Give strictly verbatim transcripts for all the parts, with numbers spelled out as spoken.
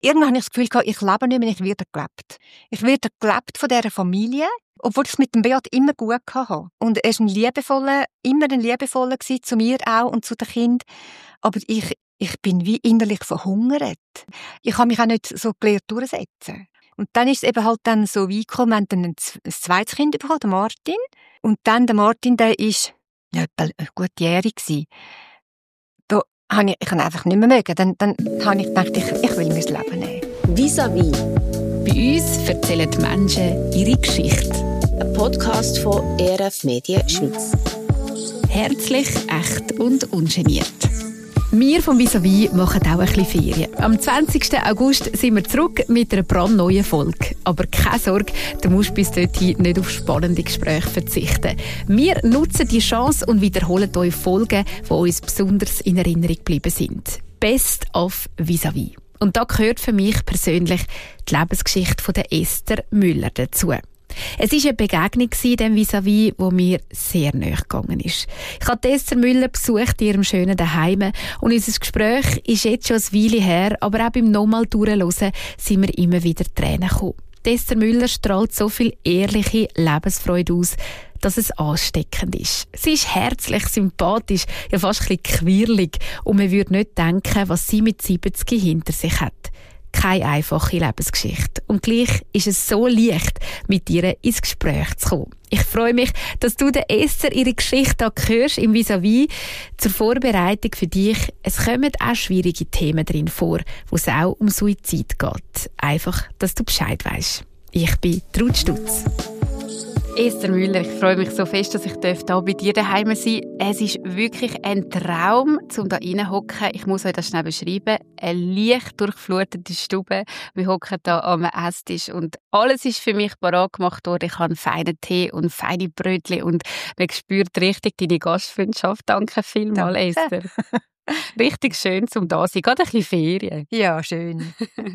irgendwann habe ich das Gefühl gehabt, ich lebe nicht mehr, ich werde gelebt. Ich werde gelebt von dieser Familie, obwohl ich es mit dem Beat immer gut hatte. Und er war ein liebevoller, immer ein liebevoller gewesen, zu mir auch und zu den Kindern. Aber ich, ich bin wie innerlich verhungert. Ich habe mich auch nicht so gelernt durchsetzen. Und dann ist es eben halt dann so weit gekommen, wir haben dann ein zweites Kind bekommen, den Martin. Und dann der Martin, der ist ja, etwa gutjährig gewesen. Da habe ich, ich habe einfach nicht mehr mögen. Dann, dann habe ich gedacht, ich, ich will mein Leben nehmen. Vis-à-vis. Bei uns erzählen die Menschen ihre Geschichte. Ein Podcast von E R F Medien Schweiz. Herzlich, echt und ungeniert. Wir vom Vis-à-vis machen auch ein bisschen Ferien. Am zwanzigsten August sind wir zurück mit einer brandneuen Folge. Aber keine Sorge, du musst bis dorthin nicht auf spannende Gespräche verzichten. Wir nutzen die Chance und wiederholen euch Folgen, die uns besonders in Erinnerung geblieben sind. Best of Vis-à-vis. Und da gehört für mich persönlich die Lebensgeschichte von der Esther Müller dazu. Es war eine Begegnung in diesem Vis-à-vis, die mir sehr nahe gegangen ist. Ich habe Esther Müller besucht in ihrem schönen Zuhause und unser Gespräch ist jetzt schon eine Weile her, aber auch beim nochmal durchhören sind wir immer wieder Tränen gekommen. Esther Müller strahlt so viel ehrliche Lebensfreude aus, dass es ansteckend ist. Sie ist herzlich, sympathisch, ja fast ein bisschen quirlig und man würde nicht denken, was sie mit siebzig hinter sich hat. Keine einfache Lebensgeschichte. Und gleich ist es so leicht, mit ihr ins Gespräch zu kommen. Ich freue mich, dass du der Esther ihre Geschichte hier hörst im Vis-à-vis. Zur Vorbereitung für dich. Es kommen auch schwierige Themen drin vor, wo es auch um Suizid geht. Einfach, dass du Bescheid weisst. Ich bin Trud Stutz. Esther Müller, ich freue mich so fest, dass ich hier bei dir daheim sein darf. Es ist wirklich ein Traum, um da reinzuhocken. Ich muss euch das schnell beschreiben. Eine leicht durchflutete Stube. Wir hocken hier am Esstisch und alles ist für mich parat gemacht worden. Ich habe einen feinen Tee und feine Brötchen und man spürt richtig deine Gastfreundschaft. Danke vielmals, Esther. Richtig schön, zum da sein. Gerade ein bisschen Ferien. Ja, schön.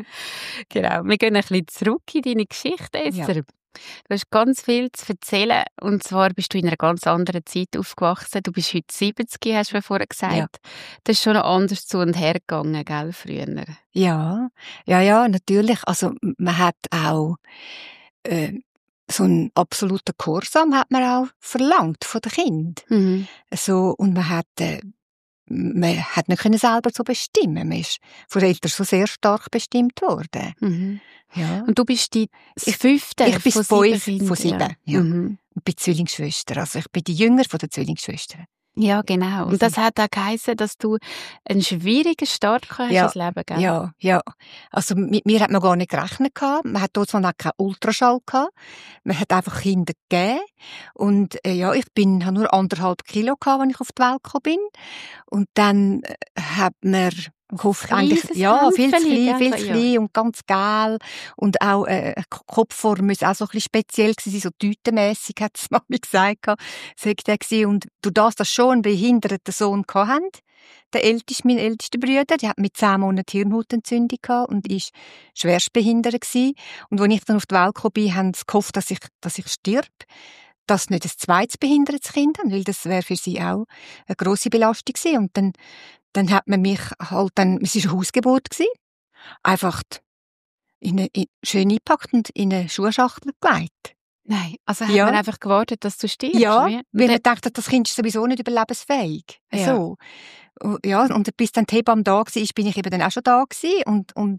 Genau. Wir gehen ein bisschen zurück in deine Geschichte, Esther. Ja. Du hast ganz viel zu erzählen. Und zwar bist du in einer ganz anderen Zeit aufgewachsen. Du bist heute siebzig, hast du mir vorher gesagt. Ja. Das ist schon noch anders zu und her gegangen, gell, früher? Ja, ja, ja, natürlich. Also, man hat auch äh, so einen absoluten Gehorsam hat man auch verlangt von den Kindern. Mhm. So, und man hat... Äh, Man hat nicht selber so bestimmen. Man ist von den Eltern so sehr stark bestimmt worden. Mhm. Ja. Und du bist die fünfte ich bin von fünf sieben von sieben. Ja. Ja. Mhm. Ich bin Zwillingsschwester. Also ich bin die Jüngere von den Zwillingsschwestern. Ja, genau. Und das hat auch geheißen, dass du einen schwierigen Start hast ja. ins Leben, gell? Ja, ja. Also mit mir hat man gar nicht gerechnet gehabt. Man hat dort noch keinen Ultraschall gehabt. Man hat einfach Kinder gegeben. Und äh, ja, ich bin, habe nur anderthalb Kilo gehabt, als ich auf die Welt gekommen bin. Und dann äh, hat man gehofft, eigentlich, ja, viel zu klein, viel zu klein und ganz gel. Und auch, äh, Kopfform muss auch so ein bisschen speziell gewesen sein, so tütenmässig, hat es Mami gesagt, sagt er gewesen. Und durch das, dass schon einen behinderten Sohn hatten, der älteste, mein ältester Bruder, der hat mit zehn Monaten Hirnhautentzündung gehabt und ist schwerstbehindert gewesen. Und als ich dann auf die Welt gekommen bin, haben sie gehofft, dass ich, dass ich stirb. Dass nicht ein zweites behindertes Kind haben, weil das wäre für sie auch eine grosse Belastung gewesen. Und dann, dann hat man mich halt dann, es war eine Hausgeburt gewesen, einfach in eine, in, schön eingepackt und in eine Schuhschachtel gelegt. Nein, also ja. hat man einfach gewartet, dass du stirbst? Ja, wie? weil man dachte, das Kind ist sowieso nicht überlebensfähig. Ja. So. Ja, und bis dann die Hebamme da war, bin ich eben dann auch schon da gewesen. Und, und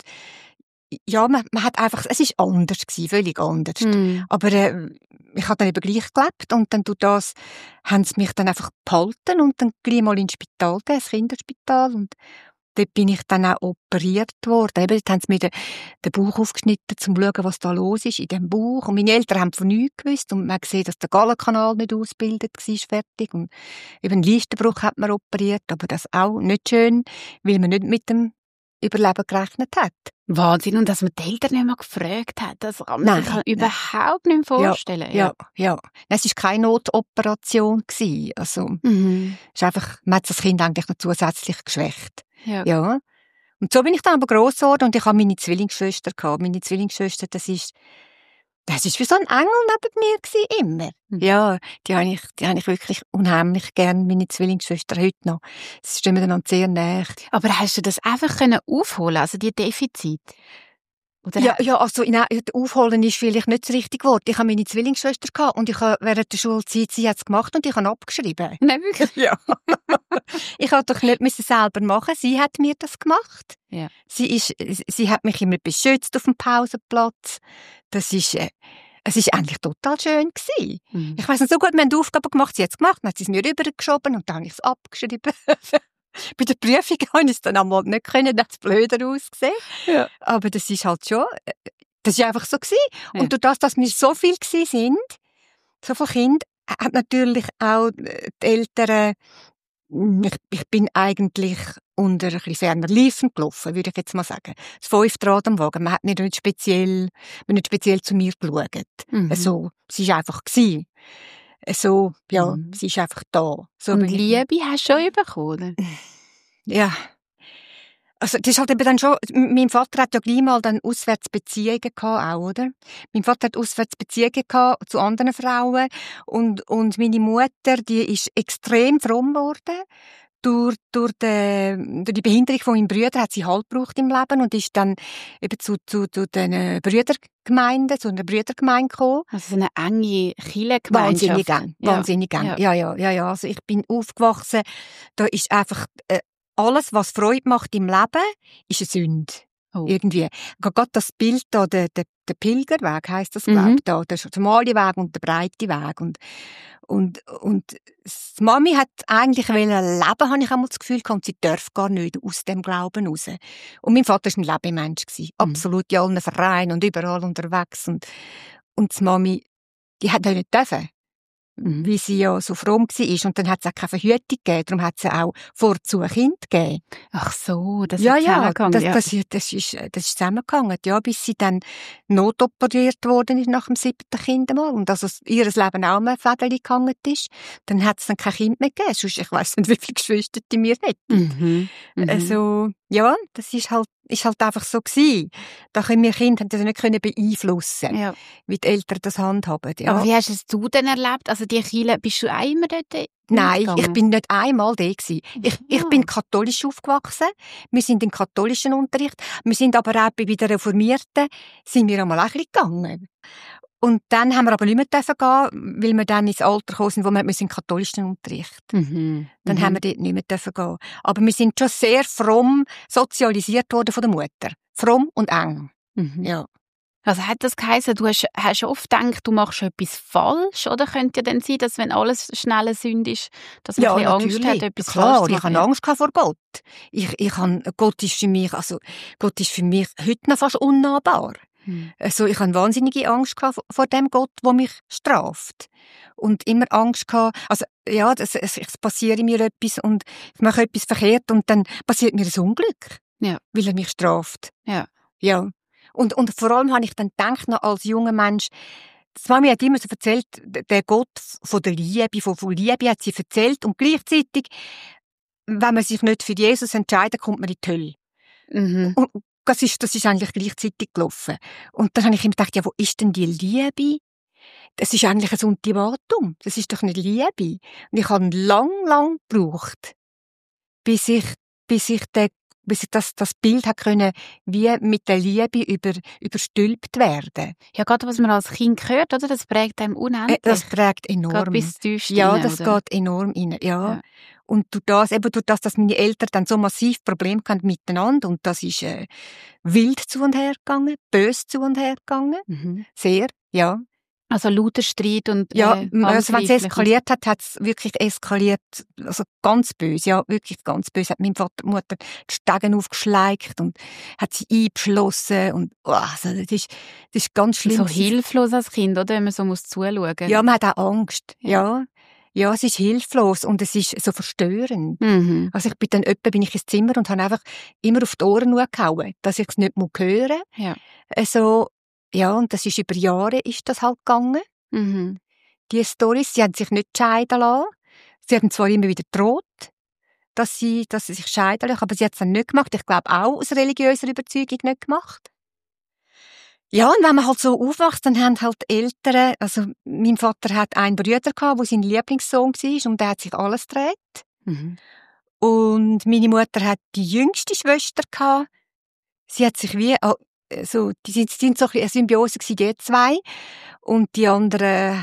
ja, man, man hat einfach, es ist anders gewesen, völlig anders. Mm. Aber äh, ich habe dann eben gleich gelebt und dann durch das haben sie mich dann einfach behalten und dann gleich mal ins Spital gegeben, ins Kinderspital, und dort bin ich dann auch operiert worden. Eben, dort haben sie mir den, den Bauch aufgeschnitten, um zu schauen, was da los ist in dem Bauch. Und meine Eltern haben von nichts gewusst und man hat gesehen, dass der Gallenkanal nicht ausgebildet war, fertig. Und eben einen Leistenbruch hat man operiert, aber das auch nicht schön, weil man nicht mit dem Überleben gerechnet hat. Wahnsinn, und dass man die Eltern nicht mehr gefragt hat, das kann man sich überhaupt nicht vorstellen. Ja, ja, ja. Es war keine Notoperation gewesen. Also, mhm. es ist einfach, man hat das Kind eigentlich noch zusätzlich geschwächt. Ja. ja. Und so bin ich dann aber gross geworden und ich hatte meine Zwillingsschwester gehabt. Meine Zwillingsschwester, das ist, Das war wie so ein Engel neben mir gewesen, immer. Mhm. Ja, die habe ich, die habe ich wirklich unheimlich gern, meine Zwillingsschwester heute noch. Sie stehen mir dann sehr nahe. Aber hast du das einfach können aufholen, also die Defizit? Oder ja, ja, also in, aufholen ist vielleicht nicht das richtige Wort. Ich habe meine Zwillingsschwester gehabt und ich habe während der Schulzeit, sie hat es gemacht und ich habe abgeschrieben. Nein, wirklich? Ja. Ich habe doch nicht müssen selber machen. Sie hat mir das gemacht. Ja. Sie ist, sie hat mich immer beschützt auf dem Pausenplatz. Das ist, äh, es ist eigentlich total schön gewesen. Mhm. Ich weiss nicht so gut, wir haben die Aufgabe gemacht, sie hat es gemacht, dann hat sie es mir rübergeschoben und dann habe ich es abgeschrieben. Bei der Prüfung konnte ich es dann einmal nicht können, dann hat es blöder ausgesehen. Ja. Aber das ist halt schon, das war einfach so gewesen. Ja. Und durch das, dass wir so viel gewesen sind, so viele Kinder, hat natürlich auch die Eltern, ich, ich bin eigentlich unter ein bisschen ferner Liefen gelaufen, würde ich jetzt mal sagen. Das Fünfrad am Wagen, man hat nicht speziell, man nicht speziell zu mir geschaut. Mhm. So, sie war einfach gewesen. So, ja, mhm. sie ist einfach da. So und Liebe hast du schon bekommen? Ja. Also, das ist halt eben dann schon, mein Vater hat ja gleich mal dann Auswärtsbeziehungen gehabt, auch, oder? Mein Vater hat Auswärtsbeziehungen gehabt zu anderen Frauen und, und meine Mutter, die ist extrem fromm geworden. Durch, durch, die, durch die Behinderung von meinem Bruder hat sie Halt gebraucht im Leben und ist dann eben zu, zu, zu den Brüdergemeinden, zu einer Brüdergemeinde gekommen. Also so eine enge Kirchengemeinschaft. Wahnsinnig eng, wahnsinnig eng. Ja. ja, ja, ja, ja. Also ich bin aufgewachsen, da ist einfach, äh, alles, was Freude macht im Leben, ist eine Sünde. Oh. Irgendwie. Gerade das Bild da, der, der, der Pilgerweg heisst das, glaube ich, mhm. da, der schmale Weg und der breite Weg. Und, und, und die Mami hat eigentlich leben, habe ich einmal das Gefühl, und sie darf gar nicht aus dem Glauben raus. Und mein Vater war ein Lebemensch. Mhm. Absolut in allen Vereinen und überall unterwegs. Und, und die Mami, die hat nicht dürfen. Mhm. Wie sie ja so fromm war. Und dann hat es auch keine Verhütung gegeben. Darum hat es auch vorzu ein Kind gegeben. Ach so, das ja, ist ja, zusammengegangen. Das, ja, das, das, das, ist, das ist zusammengegangen. Ja, bis sie dann notoperiert worden ist nach dem siebten Kind mal. Und also ihr Leben auch mal ein Fädeli gegangen ist. Dann hat es dann kein Kind mehr gegeben. Sonst, ich weiss nicht, wie viele Geschwister die mir hätten. Mhm. Mhm. Also, ja, das ist halt, ist halt einfach so gewesen. Da können wir Kinder das nicht beeinflussen, ja. Wie die Eltern das handhaben. Ja. Aber wie hast es du denn erlebt? Also die Kirche, bist du auch immer dort? Nein, gegangen? Ich bin nicht einmal da gewesen. Ich, ja. ich bin katholisch aufgewachsen. Wir sind im katholischen Unterricht. Wir sind aber auch bei den Reformierten, sind wir einmal auch ein bisschen gegangen. Und dann haben wir aber nicht mehr gehen, weil wir dann ins Alter gekommen sind, wo wir in den katholischen Unterricht. Mhm. Dann mhm. haben wir dort nicht mehr gehen. Aber wir sind schon sehr fromm sozialisiert worden von der Mutter. Fromm und eng. Mhm. Ja. Also hat das geheißen, du hast, hast oft gedacht, du machst etwas falsch? Oder könnte ja dann sein, dass wenn alles schnell eine Sünde ist, dass man ja, ein bisschen Angst hat, etwas Klar, falsch zu machen? Ich hatte Angst vor Gott. Ich, ich habe, Gott ist für mich, also, Gott ist für mich heute noch fast unnahbar. Hm. Also, ich hatte wahnsinnige Angst vor dem Gott, der mich straft. Und immer Angst gehabt, also, ja, es, es, es passiert mir etwas und ich mache etwas verkehrt und dann passiert mir ein Unglück. Ja. Weil er mich straft. Ja. Ja. Und, und vor allem habe ich dann gedacht, noch als junger Mensch, die Mami hat immer so erzählt, der Gott von der Liebe, von, von Liebe hat sie erzählt und gleichzeitig, wenn man sich nicht für Jesus entscheidet, kommt man in die Hölle. Mhm. Und das ist, das ist eigentlich gleichzeitig gelaufen. Und dann habe ich immer gedacht, ja, wo ist denn die Liebe? Das ist eigentlich ein Ultimatum. Das ist doch nicht Liebe. Und ich habe lang, lang gebraucht, bis ich, bis ich den bis ich das, das Bild hat können, wie mit der Liebe über, überstülpt werden. Ja, gerade was man als Kind hört, oder? Das prägt einem unendlich. Das prägt enorm. Gerade bis tiefst Ja, rein, das oder? geht enorm rein, ja. ja. Und durch das, eben durch das, dass meine Eltern dann so massiv Probleme hatten miteinander, und das ist äh, wild zu und her gegangen, böse zu und her gegangen, mhm. sehr, ja. Also lauter Streit und äh, ja, also wenn es eskaliert hat, hat es wirklich eskaliert, also ganz böse, ja, wirklich ganz böse. Hat mein Vater, Mutter die Stegen aufgeschleicht und hat sie eingeschlossen und oh, also das ist, das ist ganz schlimm. So hilflos als Kind, oder, wenn man so muss zuschauen. Ja, man hat auch Angst, ja. ja. Ja, es ist hilflos und es ist so verstörend. Mhm. Also ich bin dann öppe bin ich ins Zimmer und habe einfach immer auf die Ohren gehauen, dass ich es nicht mehr hören muss. Ja. Also, ja, und das ist über Jahre ist das halt gegangen. Mhm. Die Storys, sie haben sich nicht scheiden lassen. Sie haben zwar immer wieder gedroht, dass sie, dass sie sich scheiden lassen, aber sie hat es dann nicht gemacht. Ich glaube auch aus religiöser Überzeugung nicht gemacht. Ja, und wenn man halt so aufwächst, dann haben halt die Eltern, also mein Vater hat einen Bruder gehabt, der sein Lieblingssohn war und der hat sich alles gedreht. Mhm. Und meine Mutter hat die jüngste Schwester gehabt. Sie hat sich wie, also, die sind, sind so ein bisschen eine Symbiose gewesen, die zwei. Und die anderen,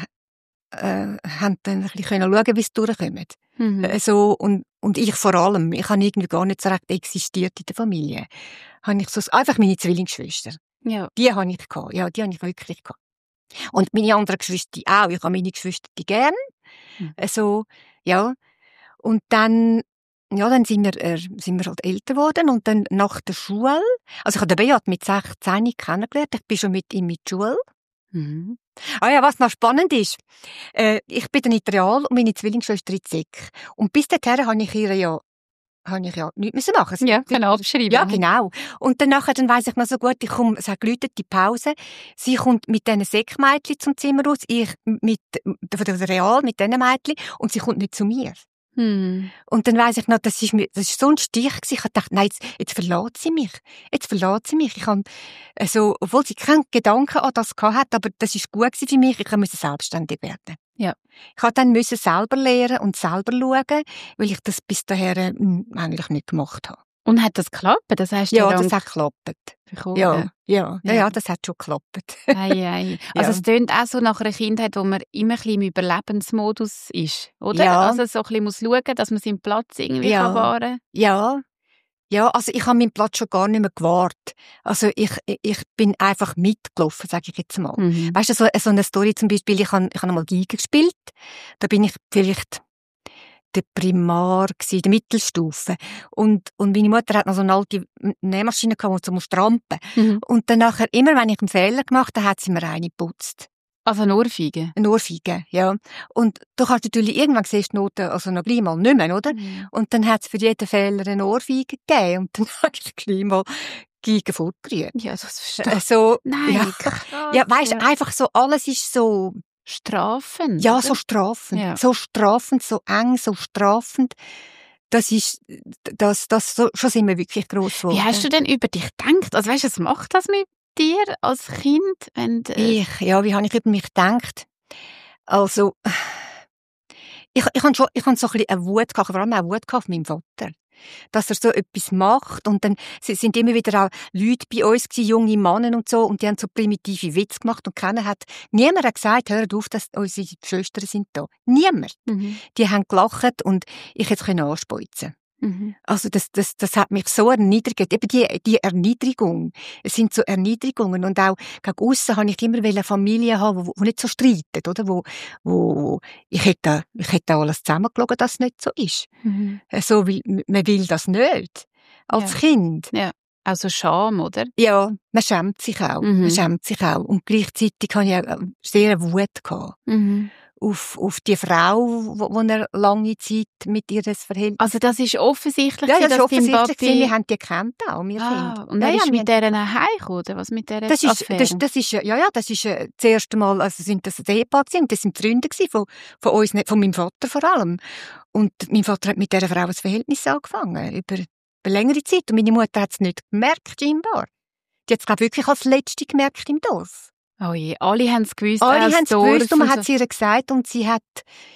äh, haben dann ein bisschen schauen, wie sie durchkommen. Mhm. Also, und, und ich vor allem, ich habe irgendwie gar nicht so recht existiert in der Familie. Habe ich so, einfach meine Zwillingsschwester. Ja. Die habe ich gehabt. Ja, die habe ich wirklich gehabt. Und meine anderen Geschwister auch. Ich habe meine Geschwister die gern. Mhm. Also, ja. Und dann, ja, dann sind wir, äh, sind wir halt älter geworden. Und dann nach der Schule, also ich habe den Beat mit sechzehn kennengelernt. Ich bin schon mit ihm mit der Schule. Mhm. Ah ja, was noch spannend ist, äh, ich bin dann in der Real und meine Zwillingsschwester in der Sek. Und bis dahin habe ich ihr ja, habe ich ja nichts machen müssen. Ja, können abschreiben. Ja, genau. Und dann nachher, dann weiss ich noch so gut, ich komme, es hat geläutet, die Pause. Sie kommt mit diesen Sekmädchen zum Zimmer raus, ich mit, von der Real, mit diesen Mädchen, und sie kommt nicht zu mir. Hm. Und dann weiss ich noch, das ist mir, das ist so ein Stich gewesen. Ich dachte, nein, jetzt, jetzt verlässt sie mich. Jetzt verlässt sie mich. Ich habe, also, obwohl sie keinen Gedanken an das gehabt hat, aber das ist gut gewesen für mich. Ich musste selbstständig werden. Ja. Ich musste dann müssen selber lernen und selber schauen, weil ich das bis dahin eigentlich nicht gemacht habe. Und hat das geklappt? Das heißt, ja, das hat geklappt. Bekommen. Ja, ja, ja, Ja. ja, das hat schon geklappt. Ei, ei. Also Ja. es tönt auch so nach einer Kindheit, wo man immer ein bisschen im Überlebensmodus ist, oder? Ja. Also so ein bisschen muss schauen, dass man seinen Platz irgendwie Ja. kann wahren. Ja, ja, also ich habe meinen Platz schon gar nicht mehr gewahrt. Also ich, ich bin einfach mitgelaufen, sage ich jetzt mal. Mhm. Weißt du, so, so eine Story zum Beispiel, ich habe, ich habe einmal Geige gespielt, da bin ich vielleicht der Primar gsi, der Mittelstufe. Und, und meine Mutter hat noch so eine alte Nähmaschine gehabt, zum Strampen. Mhm. Und dann nachher, immer wenn ich einen Fehler gemacht habe, hat sie mir eine geputzt. Also eine Ohrfeige. Eine Ohrfeige, ja. Und du kannst natürlich irgendwann siehst die Noten, also noch gleich mal nicht mehr, oder? Mhm. Und dann hat es für jeden Fehler eine Ohrfeige gegeben. Und dann habe ich gleich mal Geige fortgerührt. Ja, das verstehe Äh, so, Nein, ja, krass. ja, weisst, einfach so, alles ist so, Strafen. ja, oder? so strafend. Ja. So strafend, so eng, so strafend. Das ist, das, das, so, schon sind wir wirklich gross geworden. Wie hast du denn über dich gedacht? Also weißt du, was macht das mit dir als Kind? Wenn du, äh, Ich, ja, wie habe ich über mich gedacht? Also, ich, ich habe schon, ich habe so ein bisschen eine Wut gehabt, vor allem auch Wut gehabt auf meinen Vater. Dass er so etwas macht. Und dann sind immer wieder auch Leute bei uns gewesen, junge Männer und so, und die haben so primitive Witze gemacht und keiner hat, niemand hat gesagt, hört auf, dass unsere Schwestern sind da. Niemand. mhm. Die haben gelacht und ich hätte es anspeuzen. Mhm. Also das, das, das hat mich so erniedrigt. Eben die, die Erniedrigung. Es sind so Erniedrigungen. Und auch gegen aussen habe ich immer eine Familie haben, die nicht so streitet, oder? Wo, wo, ich hätte, ich hätte alles zusammengelogen, dass es nicht so ist. Mhm. So, weil, man will das nicht. Als Ja. Kind. Also Scham, oder? Ja, man schämt sich auch. Mhm. Man schämt sich auch. Und gleichzeitig hatte ich auch sehr Wut gehabt. Mhm. Auf, auf die Frau, wo, wo er lange Zeit mit ihr das Verhältnis. Also das ist offensichtlich, Ja, das dass ist offensichtlich. dein Papi... Wir haben die gekannt auch, wir Ah, Kinder. und ja, er ist ja, mit wir- dieser heimgekommen, oder was? Mit dieser das ist, Affäre? das, das ist, ja, ja, das ist äh, das erste Mal, also sind das ein Ehepaar gewesen, und das sind Freunde gewesen, von, von uns, nicht, von meinem Vater vor allem. Und mein Vater hat mit dieser Frau ein Verhältnis angefangen, über eine längere Zeit. Und meine Mutter hat es nicht gemerkt, scheinbar. Die hat es, glaube ich, wirklich als Letzte gemerkt im Dorf. Oh je, alle haben es gewusst. Alle aus haben es Dorf gewusst und man und hat es ihr gesagt und sie hat,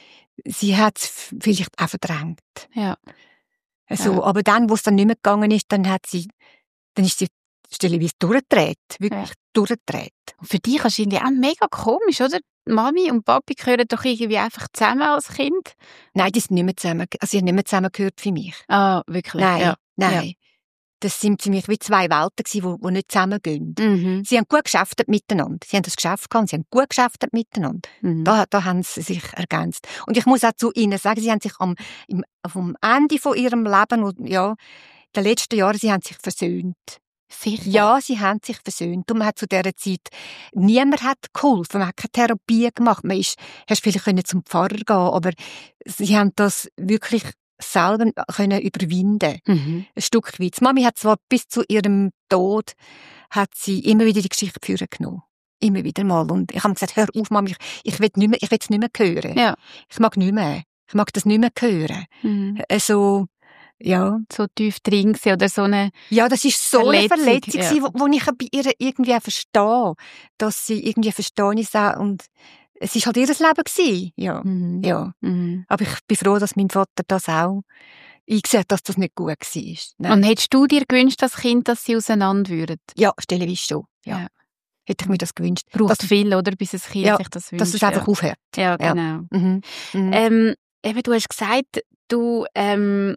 sie hat es vielleicht auch verdrängt. so. Ja. Also, Ja. aber dann, wo es dann nicht mehr gegangen ist, dann hat sie, dann ist sie stellenweise durchgedreht. Wirklich Ja. durchgedreht. Und für dich wahrscheinlich auch mega komisch, oder? Mami und Papi gehören doch irgendwie einfach zusammen als Kind. Nein, die sind nicht mehr zusammen, also sie haben nicht mehr zusammengehört für mich. Ah, wirklich? Nein, Ja. nein. Das sind für mich wie zwei Welten gewesen, die, die nicht zusammengehen. Mhm. Sie haben gut geschäftet miteinander. Sie haben das Geschäft gehabt und sie haben gut geschäftet miteinander. Mhm. Da, da haben sie sich ergänzt. Und ich muss auch zu ihnen sagen, sie haben sich am, im, vom Ende von ihrem Leben, und, ja, in den letzten Jahren, sie haben sich versöhnt. Sicher? Ja, sie haben sich versöhnt. Und man hat zu dieser Zeit, niemand hat geholfen, man hat keine Therapie gemacht. Man ist, hast vielleicht können zum Pfarrer gehen, aber sie haben das wirklich selber können überwinden. Mhm. Ein Stück weit. Die Mami hat zwar bis zu ihrem Tod, hat sie immer wieder die Geschichte führen genommen. Immer wieder mal. Und ich habe gesagt, hör auf, Mami, ich, ich will nicht mehr, ich will es nicht mehr hören. Ja. Ich mag nicht mehr. Ich mag das nicht mehr hören. Mhm. Also, Ja. so tief drin gewesen, oder so eine Ja, das ist so eine Verletzung, Verletzung, ja. gewesen, wo, wo ich bei ihr irgendwie auch verstehe, dass sie irgendwie verstehen ist auch, und es ist halt ihr Leben gewesen. Ja, Mhm. ja. Mhm. Aber ich bin froh, dass mein Vater das auch eingesehen hat, dass das nicht gut war. Nein. Und hättest du dir gewünscht, als Kind, dass sie auseinander würden? Ja, stellenweise schon. Ja. Ja. Hätte ich mir das gewünscht. Braucht dass, viel, oder, bis ein Kind Ja, sich das wünscht. dass es einfach ja. aufhört. Ja, Ja. genau. Mhm. Mhm. Ähm, eben, du hast gesagt, du ähm,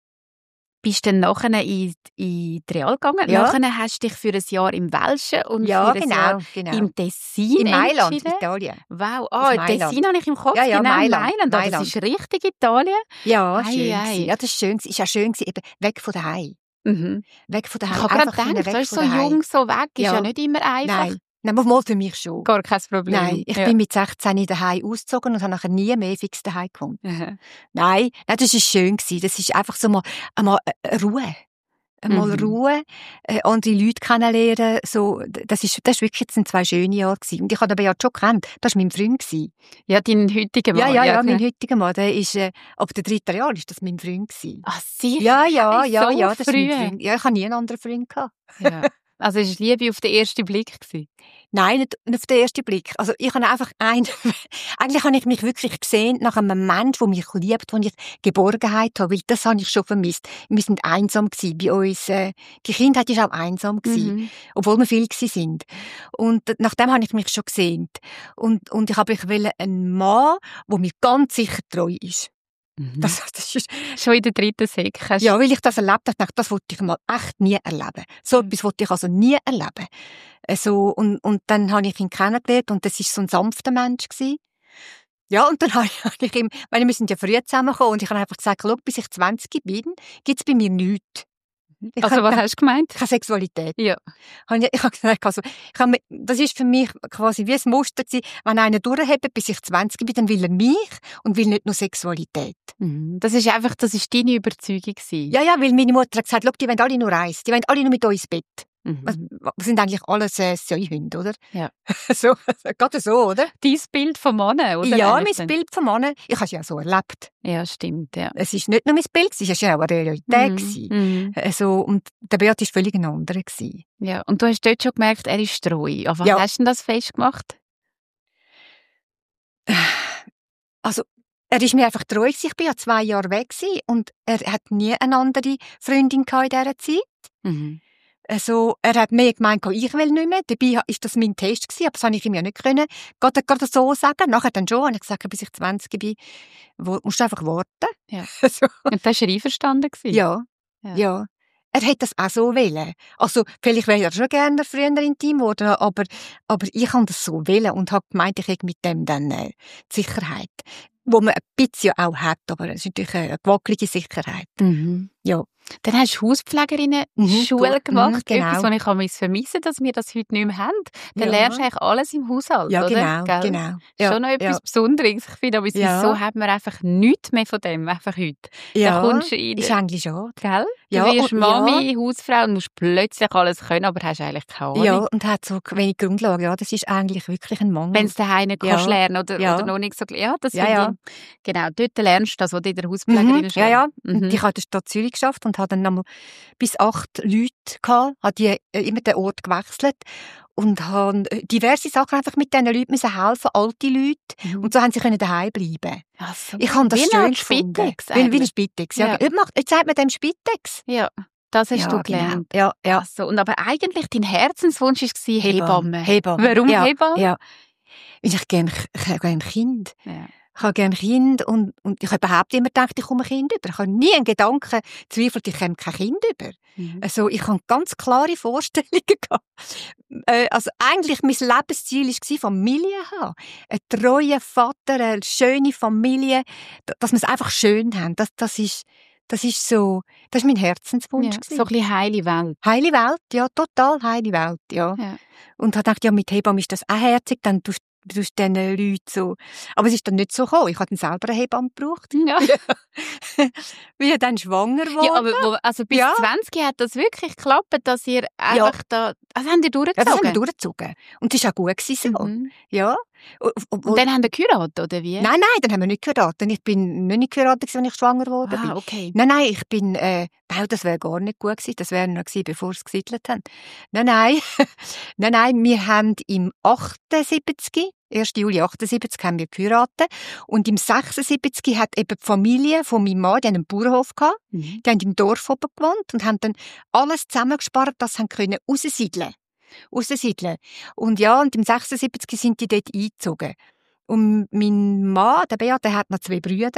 bist dann nachher in, in die Real gegangen. Ja. Nachher hast du dich für ein Jahr im Welschen und ja, für ein genau, Jahr genau. im Tessin In Mailand, entschieden. Italien. Wow, Auf ah, Mailand. Tessin habe ich im Kopf. Ja, ja, genau, Mailand, Mailand. Ah, das Mailand. ist richtig Italien. Ja, Ei, schön. ei. gewesen. Ja, das ist schön. gewesen. Ist auch schön gewesen, eben weg von daheim. Mhm. Weg von Ich daheim. habe gerade Einfach gedacht, weg du bist so von daheim. jung, so weg, ist ja, Ja. nicht immer einfach. Nein, nein, mal für mich schon. Gar kein Problem. Nein, ich ja. bin mit sechzehn daheim ausgezogen und habe nachher nie mehr fix daheim gewohnt. Aha. Nein, nein, das ist schön gewesen. Das ist einfach so mal, einmal äh, Ruhe. Einmal Mhm. Ruhe, äh, andere Leute kennenlernen, so, das ist, das ist wirklich, das sind zwei schöne Jahre gewesen. Und ich habe den Beat schon gekannt. Das war mein Freund gewesen. Ja, dein heutiger Mann. Ja, ja, ja, genau. mein heutiger Mann, der ist, äh, ab der dritten Jahr ist das mein Freund gewesen. Ach, sicher? Ja, ja, ja, so ja, das ist mein früh. Freund. Ja, ich habe nie einen anderen Freund gehabt. Ja. Also es war Liebe auf den ersten Blick gewesen. Nein, nicht, nicht auf den ersten Blick. Also ich habe einfach ein, eigentlich habe ich mich wirklich gesehen nach einem Mensch, der mich liebt, wo ich Geborgenheit habe, weil das habe ich schon vermisst. Wir sind einsam gewesen bei uns. Äh, die Kindheit ist auch einsam gewesen, Mhm. obwohl wir viel gewesen sind. Und nach dem habe ich mich schon gesehen. Und, und ich habe ich wollte einen Mann, der mir ganz sicher treu ist. Mhm. Das, das ist, Schon in der dritten Sek hast ja, weil ich das erlebt habe, dachte ich, das wollte ich mal echt nie erleben. So etwas wollte ich also nie erleben. Also, und, und dann habe ich ihn kennengelernt und das war so ein sanfter Mensch gewesen. Ja, und dann habe ich, habe ich ihm, weil wir sind ja früh zusammengekommen und ich habe einfach gesagt, schau, bis ich zwanzig bin, gibt es bei mir nichts. Ich Also habe was gedacht, hast du gemeint? keine Sexualität. Ja. Habe Ich ich habe gesagt, also, ich habe, mir- das ist für mich quasi wie ein Muster gewesen, wenn einer durchhebt, bis ich zwanzig bin, dann will er mich und will nicht nur Sexualität. Mhm. Das ist einfach, das ist deine Überzeugung gewesen. Ja, ja, weil meine Mutter hat gesagt, schau, die wollen alle nur eins, die wollen alle nur mit uns ins Bett. Mhm. Was, was sind eigentlich alles äh, Säuhunde, oder? Ja. so, gerade so, oder? Dein Bild vom Mann, oder? ja, eigentlich mein dann? Bild vom Mann, ich habe es ja so erlebt. Ja, stimmt, ja. Es ist nicht nur mein Bild, es ist ja auch eine Realität. gewesen. Mhm. Also, und der Beat war völlig ein anderer. gewesen. Ja. Und du hast dort schon gemerkt, er ist treu. Auf was Ja. hast du denn das festgemacht? Also, er ist mir einfach treu gewesen. Ich war ja zwei Jahre weg gewesen und er hat nie eine andere Freundin gehabt in dieser Zeit. Mhm. Also, er hat mehr gemeint, ich will nicht mehr. Dabei war das mein Test gewesen, aber das konnte ich ihm ja nicht können. Gerade, gerade so sagen. Nachher dann schon, habe ich gesagt, bis ich zwanzig bin, wo, musst du einfach warten. Ja. so. Und da war er einverstanden gewesen? Ja, Ja. ja. Er hätte das auch so wollen. Also, vielleicht wäre er schon gerne früher intim geworden, aber, aber ich habe das so wollen und habe gemeint, ich hätte mit dem dann äh, die Sicherheit. Wo man ein bisschen auch hat, aber es ist natürlich eine gewackelige Sicherheit. Mhm. Ja. Dann hast du Hauspflegerinnen-Schule Mhm, gemacht. mhm, genau. Etwas, was ich am vermissen, dass wir das heute nicht mehr haben. Dann Ja. lernst du eigentlich alles im Haushalt, Ja, oder? genau, Gell? genau. Ja, Schon noch etwas ja. Besonderes. Ich finde, aber Ja. wieso hat man einfach nichts mehr von dem, einfach heute? Ja, Dann kommst du in, ist eigentlich schade. gell? Ja, du wirst und- Mami, Hausfrau und musst plötzlich alles können, aber hast eigentlich keine Ahnung. Ja, und hat so wenig Grundlage. Ja, das ist eigentlich wirklich ein Mangel. Wenn du daheim nicht Ja. kannst lernen oder, Ja. oder noch nicht so... Ja, das Ja, finde ja. ich... Genau, dort lernst du das, was du in der Hauspflegerin Mhm, ja, ja. Mhm. Und ich habe in der Stadt Zürich geschafft und habe dann nochmal bis acht Leute gehabt, habe die äh, immer den Ort gewechselt und habe diverse Sachen einfach mit diesen Leuten müssen helfen, alte Leute. Mhm. Und so haben sie können daheim bleiben. Ach so. Ich habe das Wie schön eine gefunden. Spitex Wie, wie eine eigentlich. Spitex, ja. Ja. Heute, macht, jetzt sagt man dem Spitex. Ja, das hast ja, du gelernt. Genau. Ja, ja. Ach so. Und aber eigentlich dein Herzenswunsch war Hebamme. Hebamme. Warum ja, Hebamme? Ja. Weil ich gerne, ich habe gerne Kind. Ja. Ich habe gerne Kind und, und ich habe überhaupt immer gedacht, ich komme ein Kind über. Ich habe nie einen Gedanken gezweifelt, ich komme kein Kind über. Mhm. Also ich habe ganz klare Vorstellungen gehabt. Äh, also eigentlich mein Lebensziel war, Familie zu haben. Einen treuen Vater, eine schöne Familie, d- dass wir es einfach schön haben. Das, das ist, das ist so, das ist mein Herzenswunsch. Ja, gewesen. so ein bisschen heile Welt. Heile Welt, ja, total heile Welt, ja. Ja. Und habe gedacht, ja, mit Hebamme ist das auch herzig, dann tust du diesen Leuten so. Aber es ist dann nicht so gekommen. Ich habe dann selber eine Hebamme gebraucht. Ja. Wie ich dann schwanger wurde. Ja, aber wo, also bis Ja. zwanzig hat das wirklich geklappt, dass ihr einfach da... Also haben ihr Ja, durchgezogen? das haben wir durchgezogen. Und es war auch gut gewesen, so. Mhm. Ja. Und dann haben wir geheiratet, oder wie? Nein, nein, dann haben wir nicht geheiratet. Ich bin nicht geheiratet, als ich schwanger geworden bin. Ah, okay. Nein, nein, ich bin, äh, nein, das wäre gar nicht gut gewesen. Das wäre noch gewesen, bevor sie gesiedelt haben. Nein, nein, nein, nein, wir haben im achtundsiebzig, ersten Juli achtundsiebzig haben wir geheiratet. Und im sechsundsiebzig hat eben die Familie von meinem Mann, die haben einen Bauernhof gehabt, Mhm. die haben im Dorf oben gewohnt und haben dann alles zusammengespart, dass sie können raussiedeln raussiedeln. Und ja, und im sechsundsiebzig sind die dort eingezogen. Und mein Mann, der Beat, der hat noch zwei Brüder,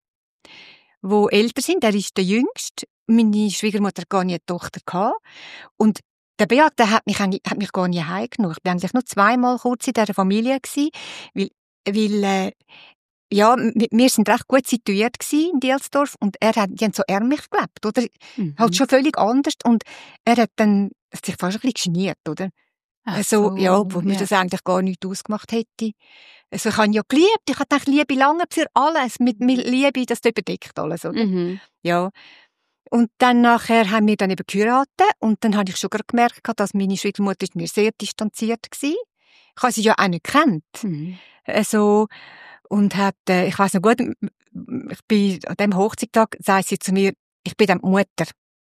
die älter sind. Er ist der Jüngste. Meine Schwiegermutter hat gar nie eine Tochter gehabt. Und der Beat, der hat mich, eigentlich- hat mich gar nie heimgenommen. Ich war eigentlich nur zweimal kurz in dieser Familie gewesen, weil, weil äh, ja, wir wir sind recht gut situiert gewesen in Dielsdorf und er hat, die haben so ärmlich gelebt, oder? Mhm. Halt schon völlig anders und er hat dann sich fast ein bisschen geniert, oder? Ach Also, so, ja, wo mir ja. das eigentlich gar nicht ausgemacht hätte. Also, ich habe ja geliebt. Ich habe gedacht, Liebe lange für alles. Mit, mit Liebe, das überdeckt alles, oder? Mhm. Ja. Und dann nachher haben wir dann eben geheiratet. Und dann habe ich schon gerade gemerkt, dass meine Schwiegermutter ist mir sehr distanziert war. Ich habe sie ja auch nicht gekannt. Mhm. Also, und hat, äh, ich weiss noch gut, ich bin, an dem Hochzeitstag, sagt sie zu mir, ich bin dann Mutter.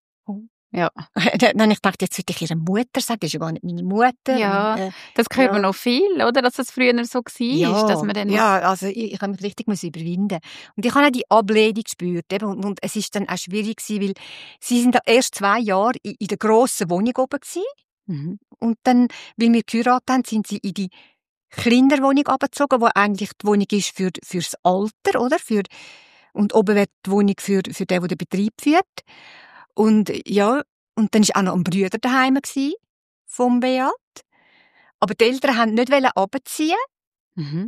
Ja. Dann habe ich gedacht, jetzt würde ich ihre Mutter sagen, das ist ja gar nicht meine Mutter. Ja, Und, äh, das hört ja. man noch viel, oder? Dass das früher so war, Ja, dass man dann ja, also ich, ich habe mich richtig müssen überwinden. Und ich habe auch die Ablehnung gespürt. Eben, und, und es ist dann auch schwierig gewesen, weil sie sind erst zwei Jahre in, in der grossen Wohnung oben gewesen. Mhm. Und dann, weil wir geheiratet haben, sind sie in die kleinere Wohnung abgezogen, wo eigentlich die Wohnung ist für, fürs Alter, oder? Für, und oben wird die Wohnung für, für den, der den Betrieb führt. Und ja, und dann war auch noch ein Bruder daheim gewesen, vom Beat. Aber die Eltern wollten nicht runterziehen. Mhm.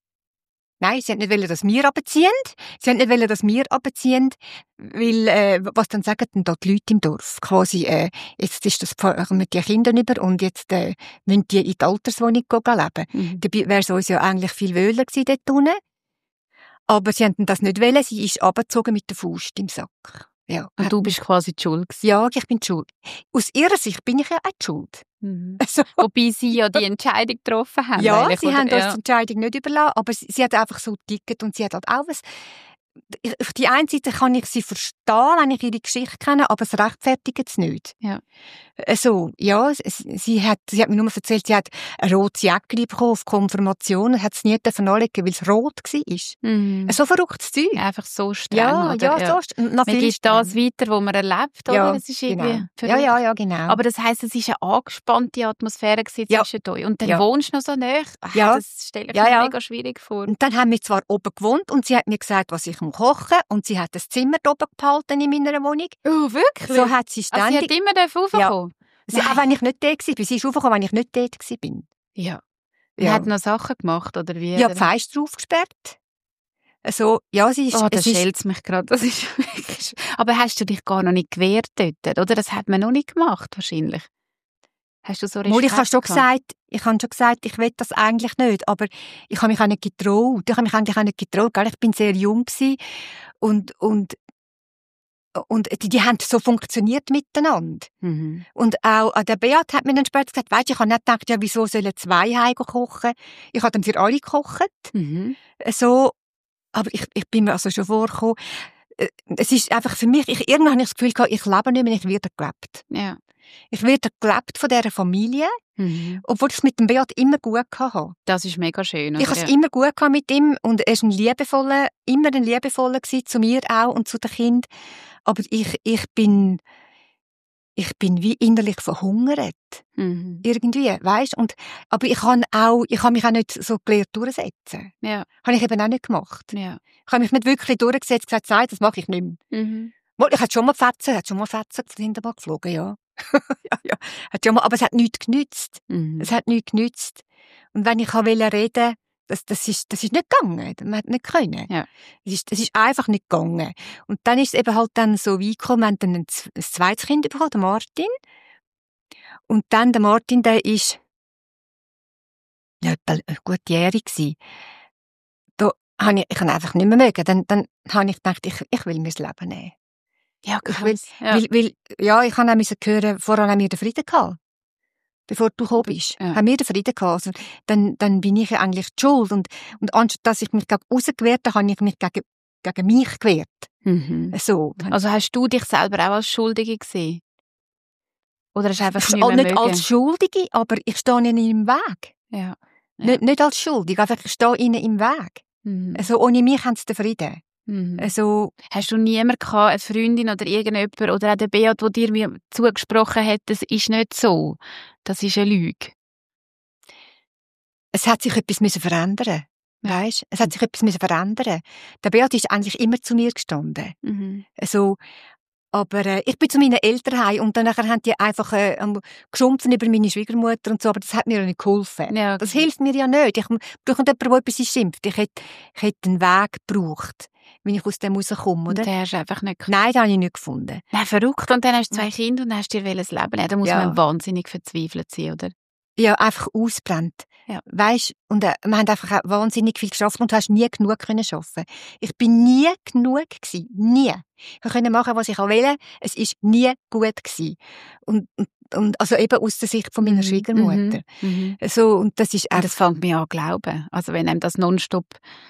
Nein, sie wollten nicht, dass wir runterziehen. Sie wollten nicht, dass wir runterziehen, weil, äh, was dann sagen denn da die Leute im Dorf? Quasi, äh, jetzt ist das, kommen die Kinder über und jetzt, äh, müssen die in die Alterswohnung gehen leben. Mhm. Dabei wäre es uns ja eigentlich viel wohler gewesen dort unten. Aber sie wollten das nicht wollen, sie ist runtergezogen mit der Faust im Sack. Ja. Und du bist quasi die Schuld gewesen. Ja, ich bin die Schuld. Aus ihrer Sicht bin ich ja auch die Schuld. Mhm. Also, Wobei sie ja die Entscheidung getroffen haben. ja, eigentlich, sie oder? haben uns Ja. die Entscheidung nicht überlassen, aber sie, sie hat einfach so ticket und sie hat halt auch was. Auf die einen Seite kann ich sie verstehen, wenn ich ihre Geschichte kenne, aber es rechtfertigt es nicht. Ja. Also, ja, sie, sie, hat, sie hat mir nur erzählt, sie hat ein rotes Jäckchen bekommen auf Konfirmation und hat es nie anlegen, weil es rot war. Mhm. So verrücktes Zeug. Einfach so streng, Ja, oder? ja, so. st- Noch Man viel gibt das strenger. weiter, was man erlebt, oder? Ja, Das ist irgendwie genau. Ja, verrückt. ja, ja, genau. Aber das heisst, es war eine angespannte Atmosphäre Ja. zwischen euch. Und dann Ja. wohnst du noch so nahe. Ach, Ja. Das stelle ich Ja, mir ja. mega schwierig vor. Und dann haben wir zwar oben gewohnt und sie hat mir gesagt, was ich muss kochen und sie hat das Zimmer oben behalten in meiner Wohnung. Oh, wirklich? So hat sie Also sie ständig... hat immer raufkommen? sie, auch wenn ich nicht da war. Sie ist raufgekommen, wenn ich nicht dort war. Ja. Und Ja, hat noch Sachen gemacht, oder wie? ja die Fenster aufgesperrt. Also, ja, sie ist... Oh, das es ist schält mich gerade. Das ist wirklich... Aber hast du dich gar noch nicht gewehrt dort, oder? Das hat man noch nicht gemacht, wahrscheinlich. Hast du so Respekt Mal, ich habe schon gehabt? gesagt, ich habe schon gesagt, ich will das eigentlich nicht, aber ich habe mich auch nicht getraut. Ich habe mich eigentlich auch nicht getraut, gell? Ich bin sehr jung gewesen und und und die, die haben so funktioniert miteinander. Mhm. Und auch äh, der Beat hat mir dann später gesagt, weisst, ich habe nicht gedacht, ja, wieso sollen zwei heim kochen? Ich habe dann für alle gekocht. Mhm. So, aber ich, ich bin mir also schon vorgekommen. Äh, Es ist einfach für mich, ich, irgendwann habe ich das Gefühl gehabt, ich lebe nicht mehr, ich werde gelebt. Ja. Ich werde gelebt von dieser Familie, Mhm. obwohl ich es mit dem Beat immer gut hatte. Das ist mega schön. Ich oder? hatte es immer gut gehabt mit ihm und er war ein liebevoller, immer ein liebevoller gewesen, zu mir auch und zu den Kindern. Aber ich, ich bin, ich bin wie innerlich verhungert. Mhm. Irgendwie, weisst? Und, aber ich habe auch, ich habe mich auch nicht so gelernt durchsetzen. Ja. Habe ich eben auch nicht gemacht. Ja. Ich habe mich nicht wirklich durchgesetzt und gesagt, nein, das mache ich nicht mehr. Mhm. Mal, ich hatte schon mal Fetzen, hat schon mal Fetzen von hinten mal geflogen, ja. ja, ja. Hat schon mal, aber es hat nichts genützt. Mhm. Es hat nichts genützt. Und wenn ich wollte reden, das, das ist, das ist nicht gegangen. Man hat nicht können. Ja. Es ist, es ist einfach nicht gegangen. Und dann ist es eben halt dann so weit gekommen, wir haben dann ein, Z- ein zweites Kind bekommen, der Martin. Und dann der Martin, der ist, ja, etwa gutjährig gsi. Da habe ich, ich habe einfach nicht mehr mögen. Dann, dann habe ich gedacht, ich, ich will mir das Leben nehmen. Ja, Ich krass. will, ja. Weil, weil, ja, ich habe auch müssen hören, vorher haben wir den Frieden gehabt. bevor du gekommen bist. Ja. Haben wir den Frieden gehabt. Also, dann, dann bin ich ja eigentlich die Schuld. Und, und anstatt dass ich mich gegen aussen gewehrt habe, habe ich mich gegen, gegen mich gewehrt. Mhm. So. Also hast du dich selber auch als Schuldige gesehen? Oder hast du einfach Ich nicht mehr nicht mögen? als Schuldige, aber ich stehe ihnen im Weg. Ja. Ja. Nicht, nicht als Schuldige, einfach ich stehe ihnen im Weg. Mhm. Also, ohne mich haben sie den Frieden. Mhm. Also, Hast du niemanden gehabt, eine Freundin oder irgendjemand oder auch der Beat, der dir mir zugesprochen hat, das ist nicht so, das ist eine Lüge? es hat sich etwas müssen verändern. Weisst? Es hat sich etwas müssen verändern. Der Beat ist eigentlich immer zu mir gestanden. Mhm. Also, aber äh, ich bin zu meinen Eltern heim und dann nachher haben die einfach äh, ähm, geschumpfen über meine Schwiegermutter und so, aber das hat mir ja nicht geholfen. Ja, Das okay. hilft mir ja nicht. Ich brauche jemanden, der etwas schimpft. Ich hätte, ich hätte einen Weg gebraucht, wenn ich aus dem rauskomme, Und oder? den hast du einfach nicht gefunden. Nein, den habe ich nicht gefunden. Nein, verrückt. Und dann hast du zwei Kinder und hast dir ein Leben nehmen. Da muss Ja. man wahnsinnig verzweifelt sein, oder? Ja, einfach ausbrennt. Ja. Weisst, und äh, wir haben einfach auch wahnsinnig viel geschafft und du hast nie genug können schaffen. Ich bin nie genug gewesen. Nie. Ich konnte machen, was ich auch wollte. Es ist nie gut gewesen. Und, und, und, also eben aus der Sicht von meiner Mhm. Schwiegermutter. Mhm. So, und das ist Und das fängt mich an zu glauben. Also wenn einem das nonstop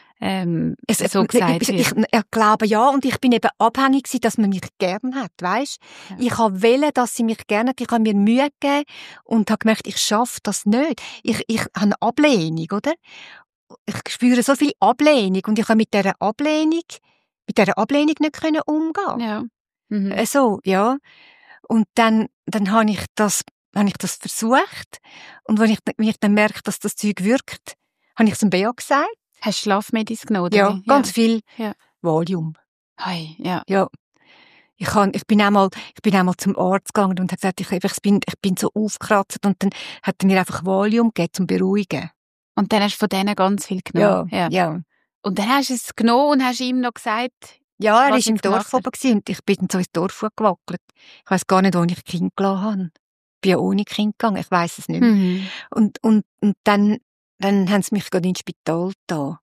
ähm, Es, so gesagt ich, wird. ich, ich glaube ja, und ich bin eben abhängig gewesen, dass man mich gern hat, weisst? Ja. Ich habe wollen, dass sie mich gerne hat. Ich habe mir Mühe gegeben und habe gemerkt, ich schaffe das nicht. Ich, ich habe eine Ablehnung, oder? Ich spüre so viel Ablehnung und ich habe mit dieser Ablehnung, mit dieser Ablehnung nicht können umgehen. Ja. Mhm. Äh, So, ja. Und dann, dann habe ich das, habe ich das versucht. Und wenn ich, wenn ich dann merke, dass das Zeug wirkt, habe ich es dem Bea gesagt. Hast du Schlafmedis genommen? oder Ja, wie? ganz viel Ja. Valium. Hey, ja. Ja. Ich, kann, ich bin einmal, ich bin einmal zum Arzt gegangen und habe gesagt, ich, ich, bin, ich bin so aufgekratzt und dann hat er mir einfach Valium gegeben, zum Beruhigen. Und dann hast du von denen ganz viel Ja, genommen. ja. ja. Und dann hast du es genommen und hast ihm noch gesagt, Ja, er was war im jetzt gemacht Dorf oben gewesen und ich bin dann so ins Dorf gewackelt. Ich weiss gar nicht, wo ich Kind gelassen habe. Ich bin ja ohne Kind gegangen, ich weiss es nicht mehr. mhm. Und, und, und dann, dann haben sie mich gerade ins Spital da.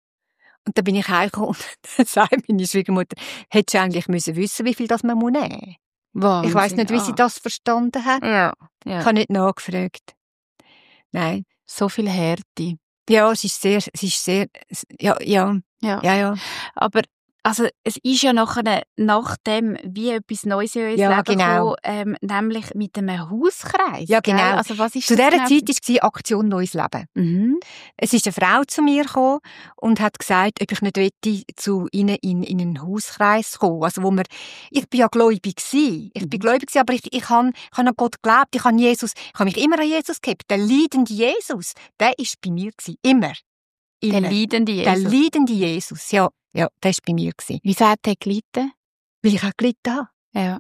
Und dann bin ich heimgekommen und dann sagt meine Schwiegermutter, hättest du eigentlich müssen wissen, wie viel das man muss nehmen muss. Wahnsinn. Ich weiss nicht, wie sie Ah. das verstanden hat. Ja, Ich ja. habe nicht nachgefragt. Nein. So viel Härte. Ja, es ist sehr, es ist sehr, ja, ja, Ja. ja, ja. Aber also es ist ja nachher, nachdem wie etwas Neues in unser Ja, Leben genau. gekommen, ähm, nämlich mit einem Hauskreis. Ja, gell? genau. Also was ist Zu das dieser genau? Zeit war Aktion Neues Leben. Mhm. Es ist eine Frau zu mir gekommen und hat gesagt, ob ich nicht möchte, zu ihnen in, in einen Hauskreis kommen. Also, wo wir, ich bin ja gläubig gewesen. Ich bin Mhm. gläubig gewesen, aber ich, ich habe, ich habe an Gott geglaubt. Ich habe Jesus, ich habe mich immer an Jesus gehabt. Der leidende Jesus, der ist bei mir gewesen. Immer. Der Immer. leidende Der Jesus. leidende Jesus. Ja, ja, der ist bei mir gewesen. Wieso hat er gelitten? Weil ich auch gelitten habe. Ja.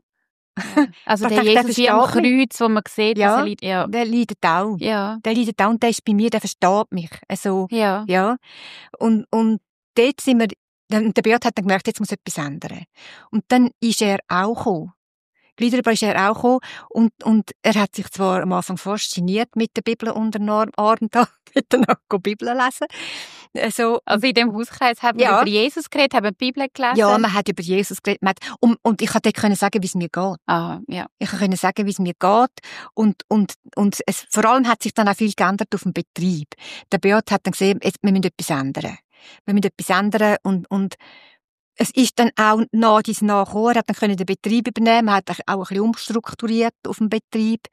Also Ich der dachte, der Jesus wie am versteht mich. Kreuz, wo man sieht, Ja. dass er leidet. Ja. Der leidet auch. Ja. Der leidet auch und der ist bei mir, der versteht mich. Also, Ja. ja. Und, und dort sind wir, dann- der Beat hat dann gemerkt, jetzt muss etwas ändern. Und dann ist er auch gekommen. Gliederbar ist er auch gekommen. Und, und er hat sich zwar am Anfang fasziniert mit der Bibel unter dem Arm da, mit dann auch Bibel lesen. Also, Also in dem Hauskreis haben wir Ja. über Jesus geredet, haben die Bibel gelesen. ja, man hat über Jesus geredet. Man hat, und, und ich konnte dort können sagen, wie es mir geht. Ah, ja. Ich konnte sagen, wie es mir geht. Und, und, und es, vor allem hat sich dann auch viel geändert auf dem Betrieb. Der Beat hat dann gesehen, jetzt, wir müssen etwas ändern. Wir müssen etwas ändern und, und es ist dann auch nach dies nachgekommen. Er hat dann können den Betrieb übernehmen. Er hat auch ein bisschen umstrukturiert auf dem Betrieb.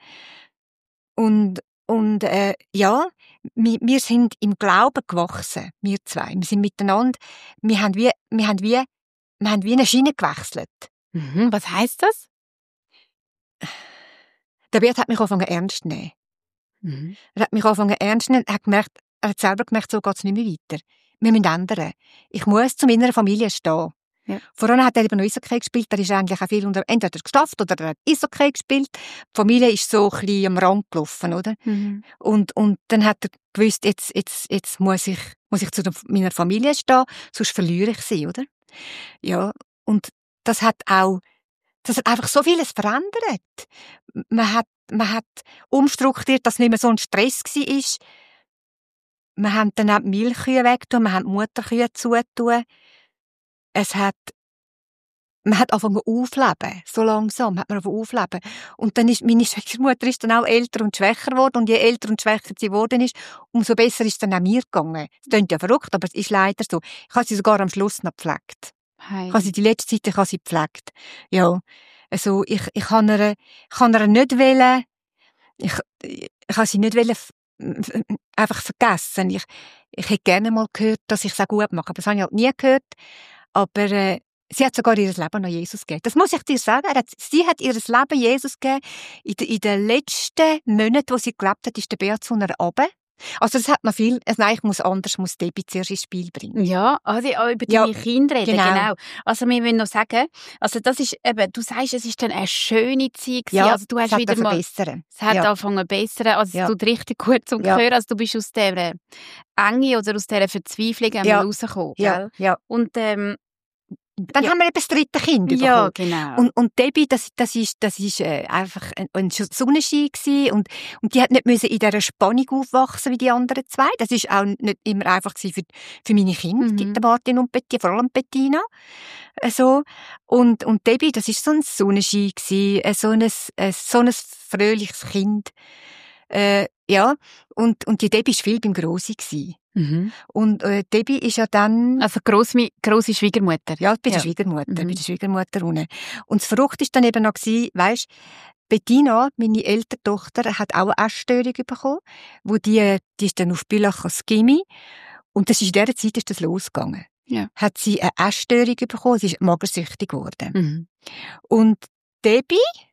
Und, und, äh, ja, wir, wir sind im Glauben gewachsen. Wir zwei. Wir sind miteinander, wir haben wie, wir haben wie, wir haben wie eine Schiene gewechselt. Mhm. Was heisst das? Der Beat hat mich angefangen ernst zu nehmen. Mhm. Er hat mich angefangen ernst zu nehmen. Er hat gemerkt, er hat selber gemerkt, so geht's nicht mehr weiter. Wir müssen ändern. Ich muss zu meiner Familie stehen. Ja. Vorher hat er eben noch Eishockey gespielt. Er ist eigentlich auch viel unter, entweder gestafft oder er hat Eishockey gespielt. Die Familie ist so ein bisschen am Rand gelaufen, oder? Mhm. Und, und dann hat er gewusst, jetzt, jetzt, jetzt muss ich, muss ich zu der, meiner Familie stehen, sonst verliere ich sie, oder? Ja. Und das hat auch, das hat einfach so vieles verändert. Man hat, man hat umstrukturiert, dass nicht mehr so ein Stress war. Wir haben dann auch die Milchkühe weggetan, wir haben die Mutterkühe zugetan. Es hat, man hat angefangen aufleben. So langsam hat man angefangen aufleben. Und dann ist, meine Schwiegermutter ist dann auch älter und schwächer geworden. Und je älter und schwächer sie geworden ist, umso besser ist es dann auch mir gegangen. Das klingt ja verrückt, aber es ist leider so. Ich habe sie sogar am Schluss noch gepflegt. Hey. Ich habe sie die letzte Zeit, ich habe sie gepflegt. Ja. Also, ich, ich kann ihr, ich kann ihr nicht wollen, ich, ich kann sie nicht wollen, einfach vergessen. Ich, ich hätte gerne mal gehört, dass ich es auch gut mache. Aber das habe ich halt nie gehört. Aber, äh, sie hat sogar ihr Leben an Jesus gegeben. Das muss ich dir sagen. Sie hat ihr Leben Jesus gegeben. In, de, in den letzten Monaten, wo sie gelebt hat, ist der Beat zu einer runter. Also, es hat noch viel, also nein, ich muss anders, muss Debbie zuerst ins Spiel bringen. Ja, also auch über Ja, deine Kinder reden, genau. genau. Also, wir wollen noch sagen, also das ist eben, du sagst, es ist dann eine schöne Zeit gewesen. Ja, Also, du hast es hat wieder mal, verbessern. es hat Ja. angefangen zu bessern, also Ja. es tut richtig gut zum Ja. Hören. Also, du bist aus dieser Enge oder aus dieser Verzweiflung einmal Ja. rausgekommen, Ja, gell? ja. Und, ähm, Dann ja. haben wir eben das dritte Kind ja, bekommen. genau. Und, und Debbie, das, das ist, das ist äh, einfach ein, ein Sonnenschein gewesen. Und, und die hat nicht müssen in dieser Spannung aufwachsen wie die anderen zwei. Das ist auch nicht immer einfach gewesen für, für meine Kinder, Mhm. die, die Martin und Bettina, vor allem Bettina. Äh, so. Und, und Debbie, das ist so ein Sonnenschein gewesen, äh, so ein, äh, so ein fröhliches Kind. Äh, ja. Und, und die Debbie war viel beim Grossi gewesen. Mhm. Und äh, Debbie ist ja dann... Also grosse, grosse Schwiegermutter. Ja, bei der Ja. Schwiegermutter, Mhm. bei der Schwiegermutter unten. Und das Verrückte ist dann eben noch gewesen, weisst, Bettina, meine ältere Tochter, hat auch eine Essstörung bekommen, wo die, die ist dann auf Bülach als Gimmi. Und das ist in dieser Zeit ist das losgegangen. Ja. Hat sie eine Essstörung bekommen, sie ist magersüchtig geworden. Mhm. Und Debbie,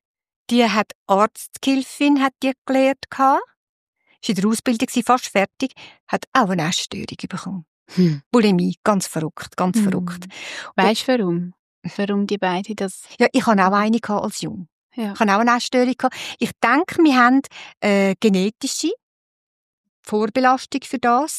die hat Arzthilfin, hat die gelernt gehabt, ist in der Ausbildung, gewesen, fast fertig, hat auch eine Essstörung bekommen. Hm. Bulimie, ganz verrückt, ganz Mhm. verrückt. Weißt du warum? Warum die beiden das? Ja, ich hatte auch eine gehabt als Jung. Ja. Ich hatte auch eine Essstörung gehabt. Ich denke, wir haben äh, genetische Vorbelastung für das.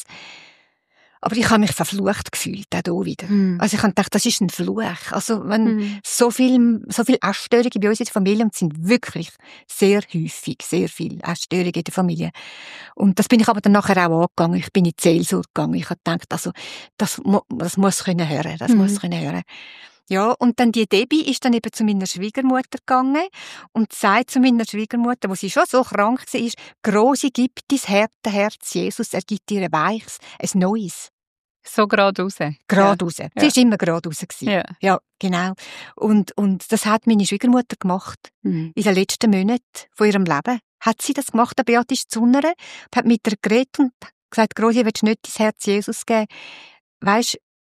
Aber ich habe mich verflucht gefühlt, auch hier wieder. Mhm. Also ich habe gedacht, das ist ein Fluch. Also wenn Mhm. so viel, so viele Essstörungen bei uns in der Familie, und es sind wirklich sehr häufig, sehr viele Essstörungen in der Familie. Und das bin ich aber dann nachher auch angegangen. Ich bin in die Seelsorge gegangen. Ich habe gedacht, also, das, mu- das muss können hören, das Mhm. muss können hören. Ja, und dann die Debbie ist dann eben zu meiner Schwiegermutter gegangen und sagt zu meiner Schwiegermutter, wo sie schon so krank war, Grosi, gib dein harte Herz Jesus, er gibt dir ein weiches, ein neues. So gerade raus. Gerade raus. Sie war immer gerade raus. gewesen. Ja. Ja, genau. Und, und das hat meine Schwiegermutter gemacht. Mhm. In den letzten Monaten von ihrem Leben hat sie das gemacht. Der Beat ist zu ihr, hat mit ihr geredet und gesagt, Grosi, willst du nicht dein Herz Jesus geben? Weisst,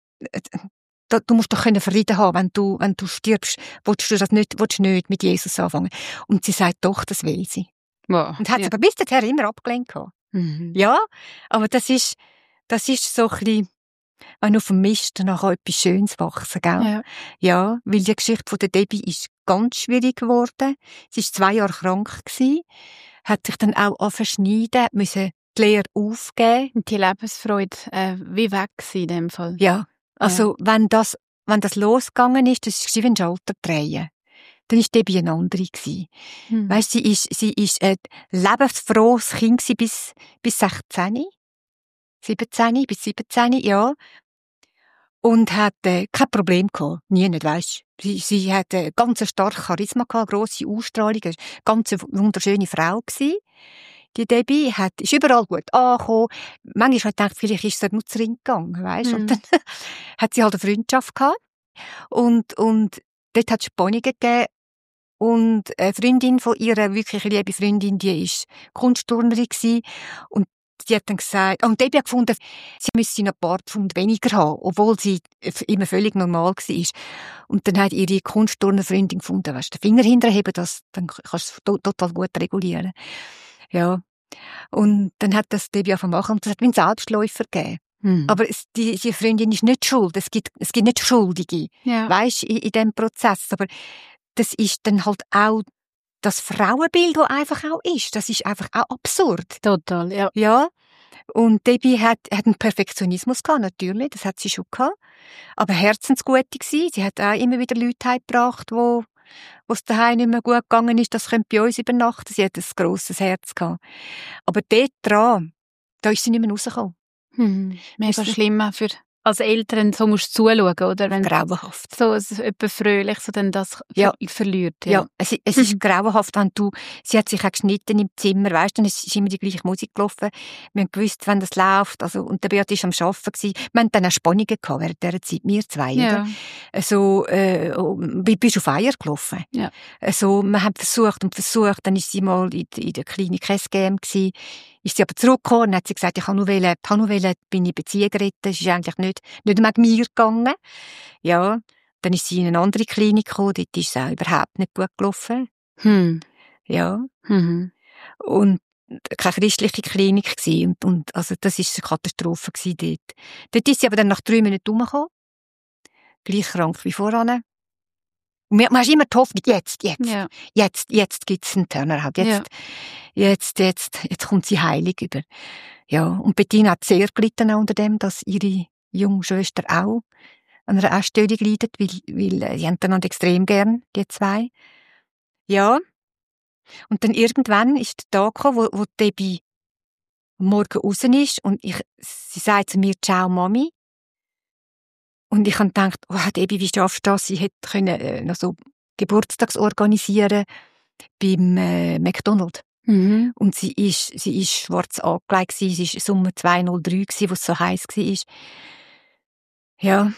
da, du musst doch können Frieden haben, wenn du, wenn du stirbst. Willst du das nicht, willst du nicht mit Jesus anfangen? Und sie sagt, doch, das will sie. Wow. Und hat ja. sie aber bis dahin immer abgelehnt gehabt. Mhm. Ja, aber das ist, das ist so ein bisschen, wenn auf dem Mist nachher etwas Schönes wachsen, gell? Ja. Ja, weil die Geschichte von der Debbie ist ganz schwierig geworden. Sie war zwei Jahre krank gewesen, hat sich dann auch anverschneiden, musste die Lehre aufgeben. Und die Lebensfreude äh, wie weg gewesen in dem Fall. Ja, also wenn das, wenn das losgegangen ist, das war wie ein Schalter drehen. Dann war Debbie eine andere gewesen. Mhm. Weisst, sie ist, sie ist ein lebensfrohes Kind gewesen bis, bis sechzehn. siebzehn, bis siebzehn, ja. Und hat äh, kein Problem gehabt. Nie nicht, weisst. Sie, sie hat äh, ganz starkes Charisma gehabt, grosse Ausstrahlung, eine ganz wunderschöne Frau gewesen. Die Debbie hat, ist überall gut angekommen. Manchmal habe ich gedacht, vielleicht ist sie nur zu Ring gegangen, weisst. Mhm. Und dann hat sie halt eine Freundschaft gehabt. Und, und dort hat es Spannungen gegeben. Und eine Freundin von ihrer, wirklich liebe Freundin, die ist Kunstturnerin gewesen. Und die hat dann gesagt, und Debbie hat gefunden, sie müsse noch ein paar Pfund weniger haben, obwohl sie immer völlig normal war. Und dann hat ihre Kunstturnerfreundin gefunden, weißt du, den Finger hinterheben, das, dann kannst du es total gut regulieren. Ja. Und dann hat das Debbie angefangen zu machen und es hat wie einen Selbstläufer gegeben. Mhm. Aber es, die, die Freundin ist nicht schuld. Es gibt, es gibt nicht Schuldige, ja. weisst, in, in diesem Prozess. Aber das ist dann halt auch das Frauenbild, das einfach auch ist. Das ist einfach auch absurd. Total, ja. Ja. Und Debbie hat, hat einen Perfektionismus gehabt, natürlich. Das hat sie schon gehabt. Aber herzensgute gewesen. Sie hat auch immer wieder Leute heimgebracht, wo, wo es daheim nicht mehr gut gegangen ist. Das könnte bei uns übernachten. Sie hat ein grosses Herz gehabt. Aber dort dran, da ist sie nicht mehr rausgekommen. Mhm. Mega Ist- schlimm auch für als Eltern so musst zuschauen, oder? Wenn grauenhaft. so etwas fröhlich so dann das ja. ver- verliert. Ja, ja es, es ist grauenhaft, wenn du, sie hat sich auch geschnitten im Zimmer, weißt du, dann ist immer die gleiche Musik gelaufen. Wir haben gewusst, wenn das läuft, also, und der Beat war am Arbeiten gewesen. Wir hatten dann auch Spannungen gehabt während dieser Zeit, wir zwei, Ja. oder? Also, äh, wie bist du auf Eier gelaufen? Ja. Also, wir haben versucht und versucht, dann ist sie mal in, in der Klinik S G M gewesen. Ist sie aber zurückgekommen und hat sie gesagt, ich habe nur wollen, ich habe nur wollen, bin ich Beziehung retten. Es ist eigentlich nicht, nicht wegen mir gegangen. Ja. Dann ist sie in eine andere Klinik gekommen, dort ist es auch überhaupt nicht gut gelaufen. Hm. Ja. Mhm. Und keine christliche Klinik gewesen. Und, und, also, das ist eine Katastrophe gewesen dort. Dort ist sie aber dann nach drei Monaten umgekommen. Gleich krank wie voran. Und man hast immer die Hoffnung, jetzt, jetzt, Ja. jetzt, jetzt gibt's einen Turnaround. Jetzt, Ja. jetzt, jetzt, jetzt kommt sie heilig über. Ja. Und Bettina hat sehr gelitten unter dem, dass ihre junge Schwester auch an einer Essstörung leidet, weil, weil, äh, sie haben einander extrem gern, die zwei. Ja. Und dann irgendwann ist der Tag gekommen, wo, wo Debbie am Morgen raus ist und ich, sie sagt zu mir, ciao, Mami. Und ich habe gedacht, oh, Debbie, wie schaffst du das? Sie hätte können, äh, noch so Geburtstags organisieren beim äh, McDonald's. Mhm. Und sie ist, sie ist schwarz angelegt gewesen. Sie war Sommer zweitausenddrei gewesen, wo es so heiß war. Ja.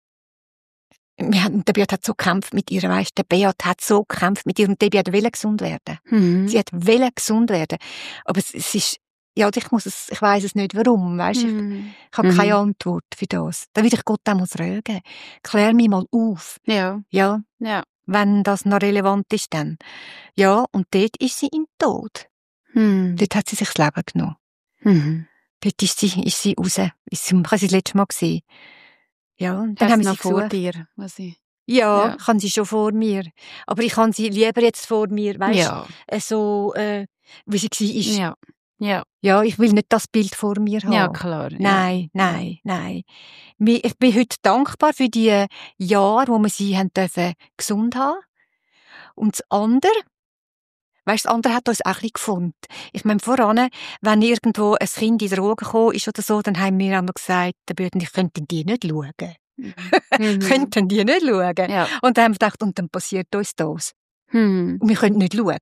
Wir haben, der Beat hat so gekämpft mit ihr, weißt, der Beat hat so gekämpft mit ihr und Debbie hat wollen gesund werden. Mhm. Sie hat wollen gesund werden. Aber es, es ist, ja, ich muss es, ich weiss es nicht warum, weißt, Mhm. ich, ich habe Mhm. keine Antwort für das. Da will ich Gott auch mal fragen. Klär mich mal auf. Ja. Ja. Ja. Wenn das noch relevant ist dann. Ja, und dort ist sie im Tod. Mhm. Dort hat sie sich das Leben genommen. Mhm. Dort ist sie, ist sie raus. Ist sie, ich habe sie das letzte Mal gesehen. Ja, und dann Hast haben du wir noch sie vor gesucht. dir, was ich... Ja, Ja. ich habe sie schon vor mir. Aber ich habe sie lieber jetzt vor mir, weißt Ja. du, so, äh, wie sie war. Ja. Ja. Ja, ich will nicht das Bild vor mir haben. Ja, klar. Nein, nein, nein. Mi- Ich bin heute dankbar für die Jahre, wo wir sie haben dürfen gesund haben. Und das andere, weißt, das andere hat uns auch ein bisschen gefunden. Ich meine, voran, wenn irgendwo ein Kind in die Drogen gekommen ist oder so, dann haben wir einmal gesagt, der Böden, ich könnte die nicht schauen. Ja. Mhm. Könnten die nicht schauen. Ja. Und dann haben wir gedacht, und dann passiert uns das. Mhm. Und wir können nicht schauen.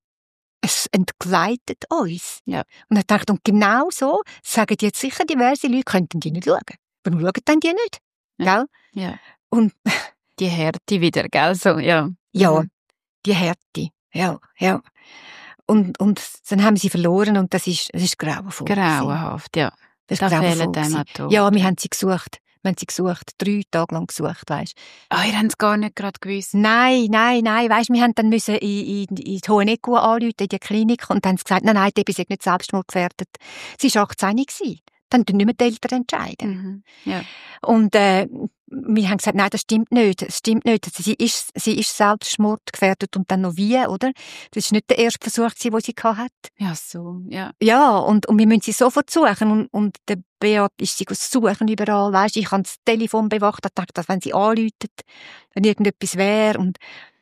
Es entgleitet uns. Ja. Und ich dachte, und genau so sagen jetzt sicher diverse Leute, könnten die nicht schauen. Warum schauen dann die nicht? Ja. Gell? Ja. Und Die Härte wieder, gell? So, ja. ja, Mhm. die Härte. Ja, ja. Und, und dann haben wir sie verloren und das ist, das ist grauenvoll. Grauenhaft, ja. Das Da ist grauenvoll fehlen einem gewesen. auch tot. Ja, wir haben sie gesucht. Wir haben sie gesucht. Drei Tage lang gesucht, weisst. Ah, ihr habt es gar nicht gerade gewusst. Nein, nein, nein. Weisst, wir haben dann müssen in, in, in die Hoheneckua anrufen, in die Klinik, und dann haben sie gesagt, nein, nein, Debbie ist nicht selbstmordgefährdet. Sie war achtzehn gewesen. Dann können nicht mehr die Eltern entscheiden. Mhm. Ja. Und äh, wir haben gesagt, nein, das stimmt nicht. Das stimmt nicht. Sie ist, sie ist selbstmordgefährdet und dann noch wie, oder? Das war nicht der erste Versuch, den sie hatte. Ja, so, ja. Ja, und, und wir müssen sie sofort suchen. Und, und der Beat ist sie suchen überall. Weisst, ich habe das Telefon bewacht, ich dachte, dass wenn sie anruft, wenn irgendetwas wäre. Und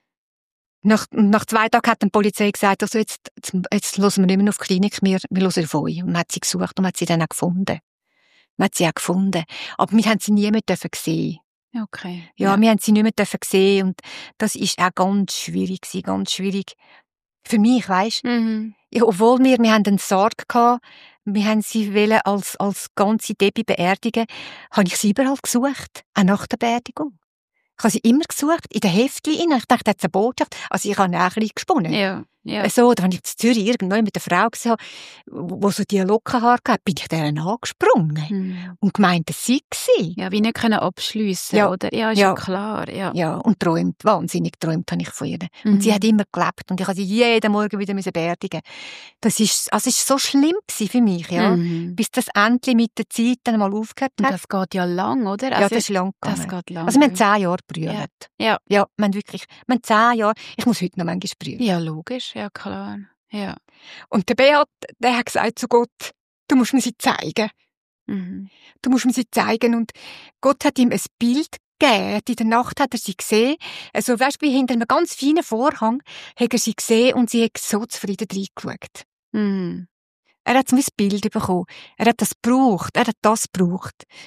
nach, nach zwei Tagen hat die Polizei gesagt, also jetzt, jetzt, jetzt hören wir nicht mehr auf die Klinik, wir, wir hören auf euch. Und man hat sie gesucht und man hat sie dann auch gefunden. Man hat sie auch gefunden. Aber wir haben sie nie mehr sehen. Okay. Ja, Ja. wir haben sie nicht mehr sehen. Und das ist auch ganz schwierig gewesen, ganz schwierig. Für mich, weisst. Mhm. Ja, obwohl wir, wir haben einen Sarg gehabt, wir haben sie wollen als, als ganze Debbie beerdigen, habe ich sie überall gesucht. Auch nach der Beerdigung. Ich habe sie immer gesucht, in den Heftchen rein. Ich dachte, das ist eine Botschaft. Also ich habe auch ein bisschen gesponnen. Ja, ja. So, oder wenn ich in Zürich irgendwo mit einer Frau gesehen habe, wo so die Lockenhaare hatte, bin ich deren angesprungen. Mhm. Und gemeint, das sei sie. Ja, wie nicht können abschliessen, Ja. oder? Ja, ist ja, Ja. klar, ja. Ja, und träumt, wahnsinnig träumt habe ich von ihr. Mhm. Und sie hat immer gelebt und ich habe sie jeden Morgen wieder müssen beerdigen. Das ist, also es ist so schlimm gewesen für mich, ja. Mhm. Bis das endlich mit der Zeit dann mal aufgehört Und hat. das geht ja lang, oder? Ja, Also, das ist lang das gegangen. geht lang. Also wir haben zehn Jahre gebrüllt. Ja. Ja, wir haben wirklich, wir haben zehn Jahre, ich muss heute noch manchmal brüllen. Ja, logisch, ja klar. Ja. Und der Beat, der hat gesagt zu Gott, du musst mir sie zeigen. Mhm. Du musst mir sie zeigen. Und Gott hat ihm ein Bild gegeben. In der Nacht hat er sie gesehen. Also, weißt du, wie hinter einem ganz feinen Vorhang hat er sie gesehen und sie hat so zufrieden reingeschaut. Mhm. Er hat so ein Bild bekommen. Er hat das gebraucht. Er hat das gebraucht.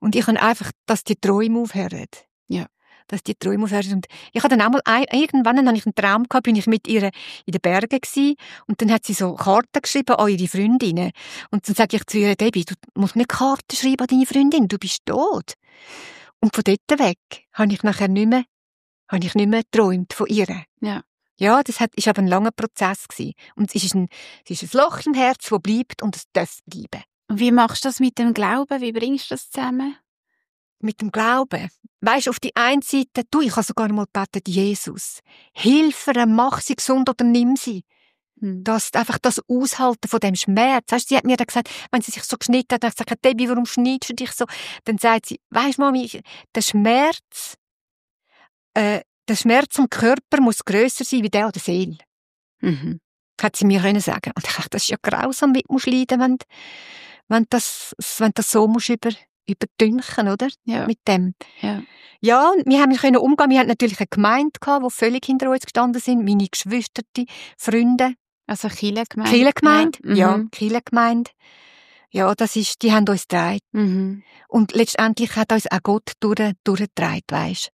Und ich habe einfach, dass die Träume aufhören. Ja. Dass die Träume aufhören. Und ich hatte dann auch mal, ein, irgendwann hatte ich einen Traum gehabt, bin ich mit ihr in den Bergen gewesen, und dann hat sie so Karten geschrieben an ihre Freundinnen. Und dann sage ich zu ihr, Debbie, du musst nicht Karten schreiben an deine Freundin, du bist tot. Und von dort weg habe ich nachher nicht mehr, habe ich nicht mehr geträumt von ihr. Ja. Ja, das hat, ist aber ein langer Prozess gewesen. Und es ist ein, es ist ein Loch im Herz, das bleibt, und es darf bleiben. Und wie machst du das mit dem Glauben? Wie bringst du das zusammen? Mit dem Glauben. Weisst, auf die eine Seite, du, ich habe sogar mal gebetet, Jesus, hilf ihr, mach sie gesund oder nimm sie. Hm. Das, einfach das Aushalten von dem Schmerz. Weißt, sie hat mir dann gesagt, wenn sie sich so geschnitten hat, dann habe ich gesagt, Debbie, warum schneidest du dich so? Dann sagt sie, weisst, Mami, der Schmerz, äh, der Schmerz am Körper muss grösser sein wie der an der Seele. Mhm. Hat sie mir können sagen. Und ich dachte, das ist ja grausam, wie du musst leiden, wenn, wenn das, wenn das so musst über, überdünken, oder? Ja. Mit dem. Ja. Ja, und wir haben können umgehen. Wir hatten natürlich eine Gemeinde gehabt, die völlig hinter uns gestanden sind. Meine Geschwister, Freunde. Also Kirchengemeinde. Kirchengemeinde. Ja. Ja, Mhm. Kirchengemeinde. Ja, das ist, die haben uns getragen. Mhm. Und letztendlich hat uns auch Gott durch, durchgetragen, weisst.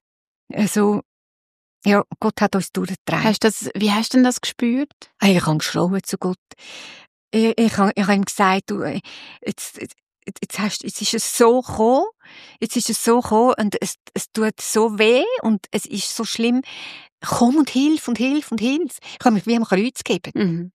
Also, ja, Gott hat uns durchgetragen. Hast das, wie hast du denn das gespürt? Ich habe geschrauen zu Gott. Ich, ich, habe, ich habe ihm gesagt, du, jetzt, jetzt, jetzt, hast, jetzt ist es so gekommen, jetzt ist es so gekommen, und es, es tut so weh, und es ist so schlimm. Komm und hilf und hilf und hilf. Ich habe mich wie am Kreuz gegeben. Mhm.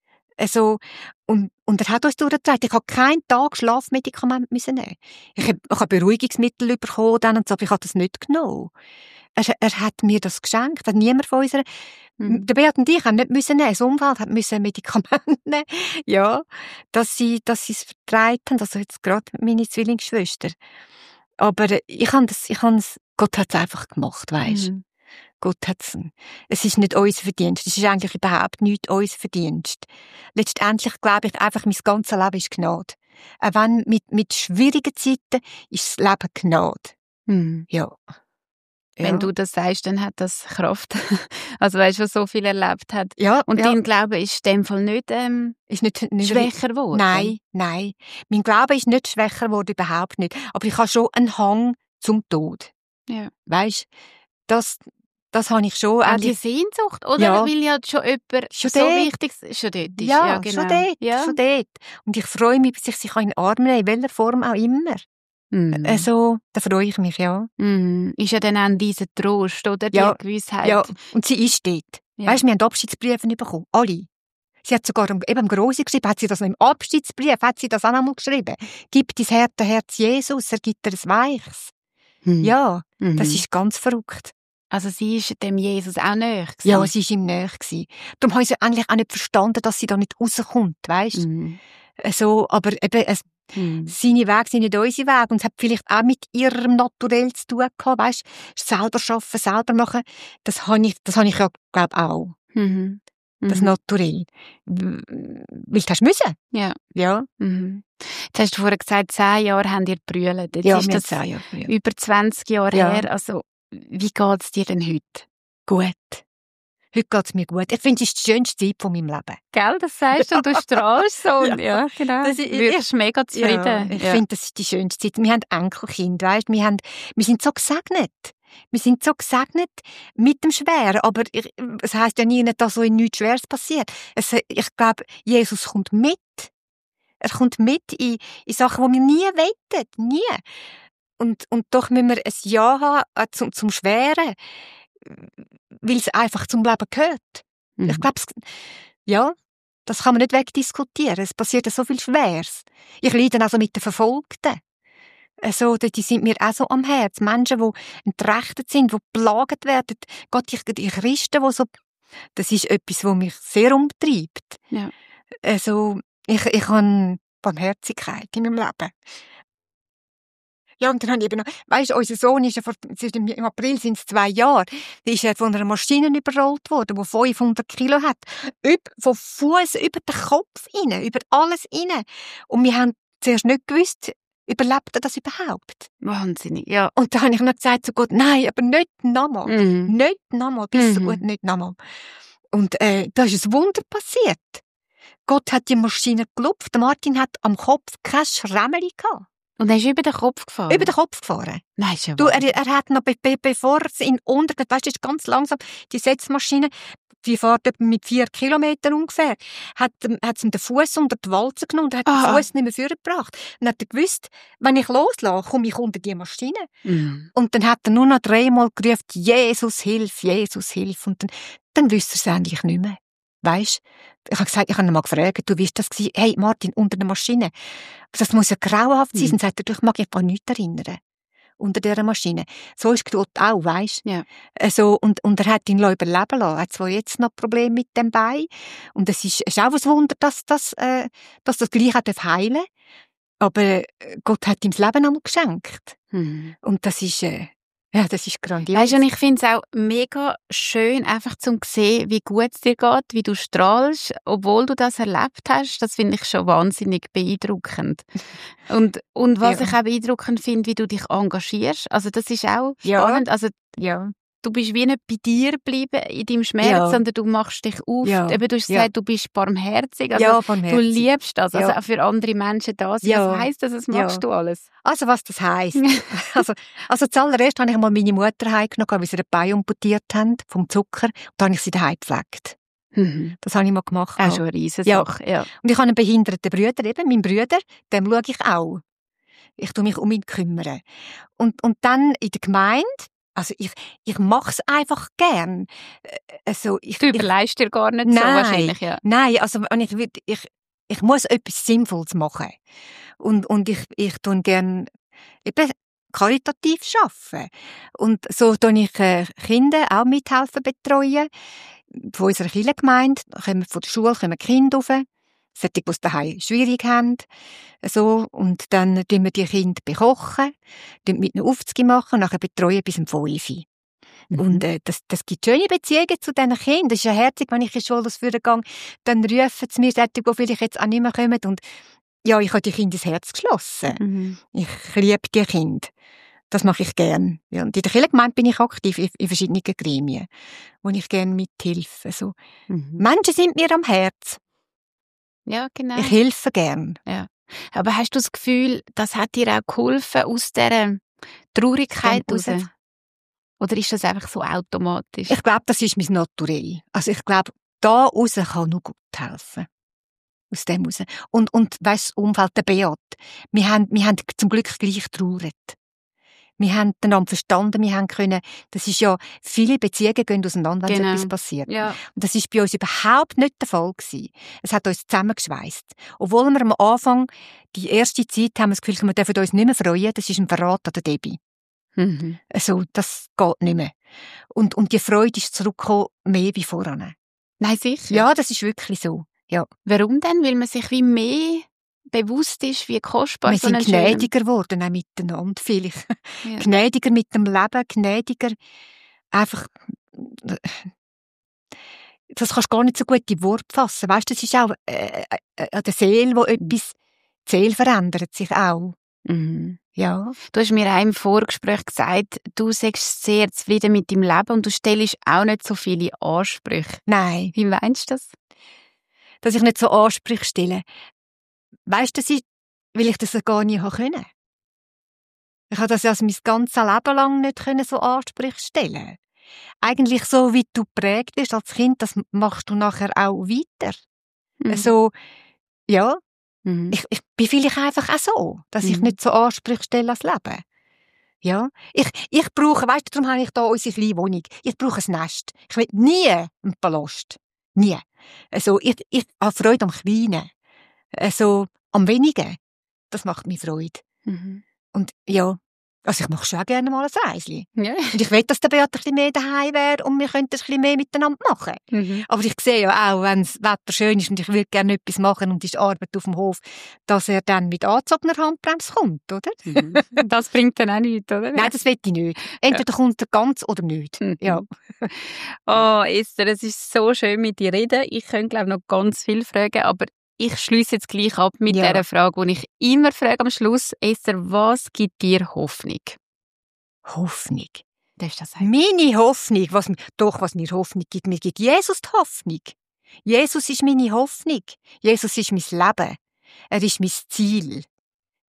Also, und, und er hat uns durchgetragen. Ich habe keinen Tag Schlafmedikamente müssen nehmen. Ich habe, ich habe Beruhigungsmittel bekommen, dann und so, aber ich habe das nicht genommen. Er, er hat mir das geschenkt. Hat niemand von unserer, Mhm. der Beat und ich haben nicht müssen nehmen. Das Umfeld hat müssen Medikamente nehmen. Ja, dass sie, dass sie es vertreibt haben. Also jetzt gerade meine Zwillingsschwester. Aber ich habe das, ich habe es, Gott hat es einfach gemacht, weisst. Mhm. Gott hat's. Es ist nicht unser Verdienst. Es ist eigentlich überhaupt nicht unser Verdienst. Letztendlich glaube ich einfach, mein ganzes Leben ist Gnade. Auch wenn mit, mit schwierigen Zeiten ist das Leben Gnade. Mhm. Ja. Wenn ja. du das sagst, dann hat das Kraft. Also weißt du, was so viel erlebt hat. Ja, Und ja. dein Glaube ist in dem Fall nicht, ähm, Ist nicht, nicht schwächer geworden? Nein, nein. Mein Glaube ist nicht schwächer geworden, überhaupt nicht. Aber ich habe schon einen Hang zum Tod. Ja. Weisst, das, das habe ich schon. Auch die eigentlich- Sehnsucht, oder? Ja. Weil ja schon jemand Schon so dort. wichtig ist. Schon dort ist. Ja, Ja, genau. schon dort, Ja. schon dort. Und ich freue mich, bis ich sich in den Arm nehmen kann, in welcher Form auch immer. Mhm. Also, da freue ich mich, ja. Mhm. Ist ja dann auch dieser Trost, oder? Ja. Die Gewissheit. Ja, und sie ist dort. Ja. Weisst, wir haben Abschiedsbriefe bekommen. Alle. Sie hat sogar im- eben am Grosi geschrieben, hat sie das noch im Abschiedsbrief, hat sie das auch noch mal geschrieben. Gib dein harte Herz Jesus, er gibt dir ein weiches. Mhm. Ja, Mhm. das ist ganz verrückt. Also sie ist dem Jesus auch näher gewesen. Ja, sie war ihm näher gewesen. Darum habe ich sie eigentlich auch nicht verstanden, dass sie da nicht rauskommt, weisst. Mhm. So, aber eben, es, Mhm. seine Wege sind nicht unsere Wege. Und es hat vielleicht auch mit ihrem Naturell zu tun gehabt, weisst. Selber arbeiten, selber machen. Das habe ich, das habe ich ja, glaube auch. Mhm. Das Mhm. Naturell. W- Weil du hast müssen. Ja. Ja. Mhm. Jetzt hast du vorher gesagt, zehn Jahre haben ihr gebrüllt. Jetzt Ja, ist wir das zehn Jahre früher. über zwanzig Jahre Ja. her. Also, wie geht es dir denn heute? Gut. Heute geht es mir gut. Ich finde, es ist die schönste Zeit von meinem Leben. Gell, das sagst du und du strahlst so. Ja. Ja, genau. Das Du ist- wirkst mega zufrieden. Ja, ich finde, das ist die schönste Zeit. Wir haben Enkelkinder, weißt? Wir haben, wir sind so gesegnet. Wir sind so gesegnet mit dem Schweren. Aber ich, es heisst ja nie, dass so nichts Schweres passiert. Es, ich glaube, Jesus kommt mit. Er kommt mit in, in Sachen, die wir nie wettet. Nie. Und, und doch müssen wir ein Ja haben äh, zum, zum Schweren. Weil es einfach zum Leben gehört. Mhm. Ich glaube, ja, das kann man nicht wegdiskutieren. Es passiert ja so viel Schweres. Ich leide also mit den Verfolgten. Also, die sind mir auch so am Herz. Menschen, die entrechtet sind, die plagt werden. Gott, die, die Christen, die so, das ist etwas, was mich sehr umtreibt. Ja. Also, ich, ich habe Barmherzigkeit in meinem Leben. Ja, und dann habe ich eben noch, weisst, unser Sohn ist ja vor, im April sind es zwei Jahre, der ist ja von einer Maschine überrollt worden, die fünfhundert Kilo hat. Üb, von Fuß über den Kopf rein, über alles rein. Und wir haben zuerst nicht gewusst, überlebt er das überhaupt? Wahnsinnig, ja. Und da habe ich noch gesagt zu Gott, nein, aber nicht nochmal. Mhm. Nicht nochmal, bis so Mhm. gut, nicht nochmal. Und äh, da ist ein Wunder passiert. Gott hat die Maschine gelupft, Martin hat am Kopf kein Schrämmeli gehabt. Und er ist über den Kopf gefahren? Über den Kopf gefahren. Nein, ist ja Du, er, er hat noch, be, be, bevor es ihn unter, weißt du, ist ganz langsam, die Setzmaschine, die fährt etwa mit vier Kilometern ungefähr, hat, hat ihm den Fuß unter die Walze genommen und hat Aha. den Fuß nicht mehr vorgebracht. Und hat er gewusst, wenn ich loslasse, komme ich unter die Maschine. Mhm. Und dann hat er nur noch dreimal gerufen, Jesus, hilf, Jesus, hilf. Und dann, dann wüsste er es eigentlich nicht mehr. Weisst? Ich habe gesagt, ich habe ihn mal gefragt, du, wie war das gewesen? Hey, Martin, unter der Maschine. Das muss ja grauenhaft sein. Mhm. Dann sagt er, ich mag mich an nichts erinnern. Unter dieser Maschine. So ist Gott auch, weisst? Ja. Also, und, und er hat ihn überleben lassen. Er hat zwar jetzt noch Probleme mit dem Bein. Und es ist, ist auch ein Wunder, dass das, äh, dass das gleich auch heilen darf. Aber Gott hat ihm das Leben einmal geschenkt. Mhm. Und das ist, äh, ja, das ist grandios. Weißt du, und ich finde es auch mega schön, einfach zu sehen, wie gut es dir geht, wie du strahlst, obwohl du das erlebt hast. Das finde ich schon wahnsinnig beeindruckend. Und, und was ja. ich auch beeindruckend finde, wie du dich engagierst. Also das ist auch spannend. Ja. Also, ja. Du bist wie nicht bei dir geblieben in deinem Schmerz, ja. sondern du machst dich auf. Ja. Eben, du hast ja. gesagt, du bist barmherzig. Also, ja, barmherzig. Du liebst das. Also ja. auch für andere Menschen da sein. Ja. Was heisst das? Was machst ja. du alles? Also was das heisst? also, also zuallererst habe ich mal meine Mutter heimgenommen, weil sie den Bein amputiert haben vom Zucker. Und dann habe ich sie daheim gepflegt. Mhm. Das habe ich mal gemacht. Auch schon eine Riesensache. Ja. Ja. Und ich habe einen behinderten Bruder, eben, mein Bruder, dem schaue ich auch. Ich tue mich um ihn kümmern. Und, und dann in der Gemeinde, also ich, ich mache es einfach gern. Also ich, du überleist dir gar nicht nein, so wahrscheinlich, ja. Nein, also ich, ich, ich muss etwas Sinnvolles machen. Und, und ich, ich tue gern eben karitativ arbeiten. Und so tue ich äh, Kinder auch mithelfen betreuen. Von unserer Kirchengemeinde kommen von der Schule kommen Kinder rauf. Solche, die es daheim schwierig haben. So, und dann tun wir die Kinder bekochen, mit ihnen Aufzüge machen und nachher betreuen bis um fünf. Mhm. Und äh, das, das gibt schöne Beziehungen zu diesen Kindern. Das ist ja herzig, wenn ich in die Schule gehe, dann rufen sie mir, solche, die vielleicht jetzt auch nicht mehr kommen. Und ja, ich habe die Kinder ins Herz geschlossen. Mhm. Ich liebe die Kinder. Das mache ich gern. Ja, und in der Kirchengemeinde bin ich aktiv in, in verschiedenen Gremien, wo ich gerne mithelfe. Also, mhm. Menschen sind mir am Herzen. Ja, genau. Ich helfe gern. Ja. Aber hast du das Gefühl, das hat dir auch geholfen aus dieser Traurigkeit raus? Oder ist das einfach so automatisch? Ich glaube, das ist mein Naturell. Also ich glaube, da raus kann nur Gott helfen. Aus dem raus. Und, und weisst, das Umfeld, der Beat, wir haben, wir haben zum Glück gleich getrauert. Wir haben einander verstanden, wir haben können, das ist ja, viele Beziehungen gehen auseinander, wenn genau. etwas passiert. Ja. Und das ist bei uns überhaupt nicht der Fall gewesen. Es hat uns zusammengeschweißt. Obwohl wir am Anfang, die erste Zeit, haben wir das Gefühl, wir dürfen uns nicht mehr freuen, das ist ein Verrat an der Debbie. Mhm. Also, das geht nicht mehr. Und, und die Freude ist zurückgekommen, mehr wie voran. Nein, sicher. Ja, das ist wirklich so. Ja. Warum denn? Weil man sich wie mehr bewusst ist, wie kostbar wir so ein sind gnädiger geworden, auch miteinander vielleicht. Ja. Gnädiger mit dem Leben, gnädiger einfach, das kannst du gar nicht so gut in Worte fassen. Weißt du, das ist auch äh, äh, an der Seele, wo etwas, die Seele verändert sich auch. Mhm. Ja. Du hast mir auch im Vorgespräch gesagt, du sagst sehr zufrieden mit deinem Leben und du stellst auch nicht so viele Ansprüche. Nein. Wie meinst du das? Dass ich nicht so Ansprüche stelle. Weißt du, weil ich das gar nie können. Ich habe das also mein ganzes Leben lang nicht können, so Ansprüche stellen. Eigentlich so, wie du geprägt bist als Kind, das machst du nachher auch weiter. Mhm. Also, ja, mhm. ich, ich bin vielleicht einfach auch so, dass mhm. ich nicht so Ansprüche stelle als Leben. Ja, ich, ich brauche, weißt du, darum habe ich da unsere kleine Wohnung. Ich brauche ein Nest. Ich will nie einen Palast. Nie. Also, ich, ich habe Freude am Kleinen. Also, am Wenigen. Das macht mir Freude. Mhm. Und ja, also ich mache schon auch gerne mal ein Reisli. Ja. Und ich will, dass der Beat ein bisschen mehr daheim wäre und wir könnten ein bisschen mehr miteinander machen. Mhm. Aber ich sehe ja auch, wenn das Wetter schön ist und ich würde gerne etwas machen und ist Arbeit auf dem Hof, dass er dann mit angezogener Handbremse kommt, oder? Mhm. Das bringt dann auch nichts, oder? Nein, das will ich nicht. Entweder ja. kommt er ganz oder nicht. Mhm. Ja. Oh, Esther, es ist so schön mit dir reden. Ich könnte, glaube ich, noch ganz viel fragen, aber ich schließe jetzt gleich ab mit ja. dieser Frage, die ich immer frage am Schluss. Esther, was gibt dir Hoffnung? Hoffnung? Darfst du das sagen? Meine Hoffnung? Was, doch, was mir Hoffnung gibt, mir gibt Jesus die Hoffnung. Jesus ist meine Hoffnung. Jesus ist mein Leben. Er ist mein Ziel.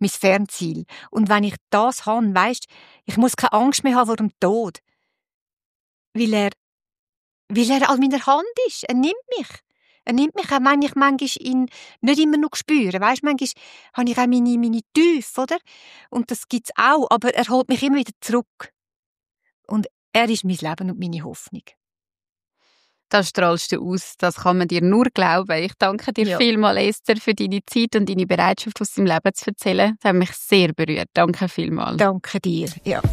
mein Fernziel. Und wenn ich das habe, weisst, ich muss keine Angst mehr haben vor dem Tod. Weil er, weil er an meiner Hand ist. Er nimmt mich. Er nimmt mich, auch wenn ich manchmal ihn nicht immer noch spüre. Weisst, manchmal habe ich auch meine, meine Tiefe, oder? Und das gibt es auch, aber er holt mich immer wieder zurück. Und er ist mein Leben und meine Hoffnung. Das strahlst du aus, das kann man dir nur glauben. Ich danke dir ja. vielmals, Esther, für deine Zeit und deine Bereitschaft, aus deinem Leben zu erzählen. Das hat mich sehr berührt. Danke vielmals. Danke dir, ja.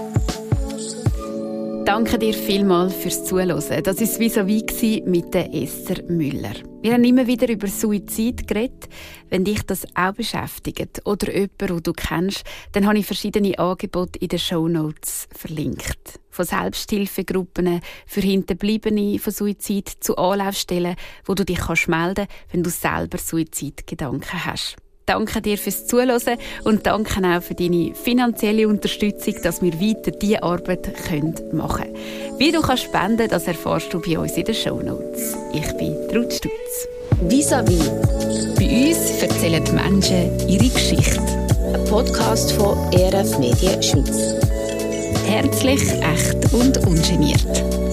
Danke dir vielmals fürs Zuhören. Das war «Vis-à-vis» mit der Esther Müller. Wir haben immer wieder über Suizid geredet. Wenn dich das auch beschäftigt oder jemand, den du kennst, dann habe ich verschiedene Angebote in den Shownotes verlinkt. Von Selbsthilfegruppen für Hinterbliebene von Suizid zu Anlaufstellen, wo du dich melden kannst, wenn du selber Suizidgedanken hast. Danke dir fürs Zuhören und danke auch für deine finanzielle Unterstützung, dass wir weiter diese Arbeit machen können. Wie du kannst spenden, das erfährst du bei uns in den Shownotes. Ich bin Ruth Stutz. Vis-à-vis. Bei uns erzählen die Menschen ihre Geschichte. Ein Podcast von E R F Medien Schweiz. Herzlich, echt und ungeniert.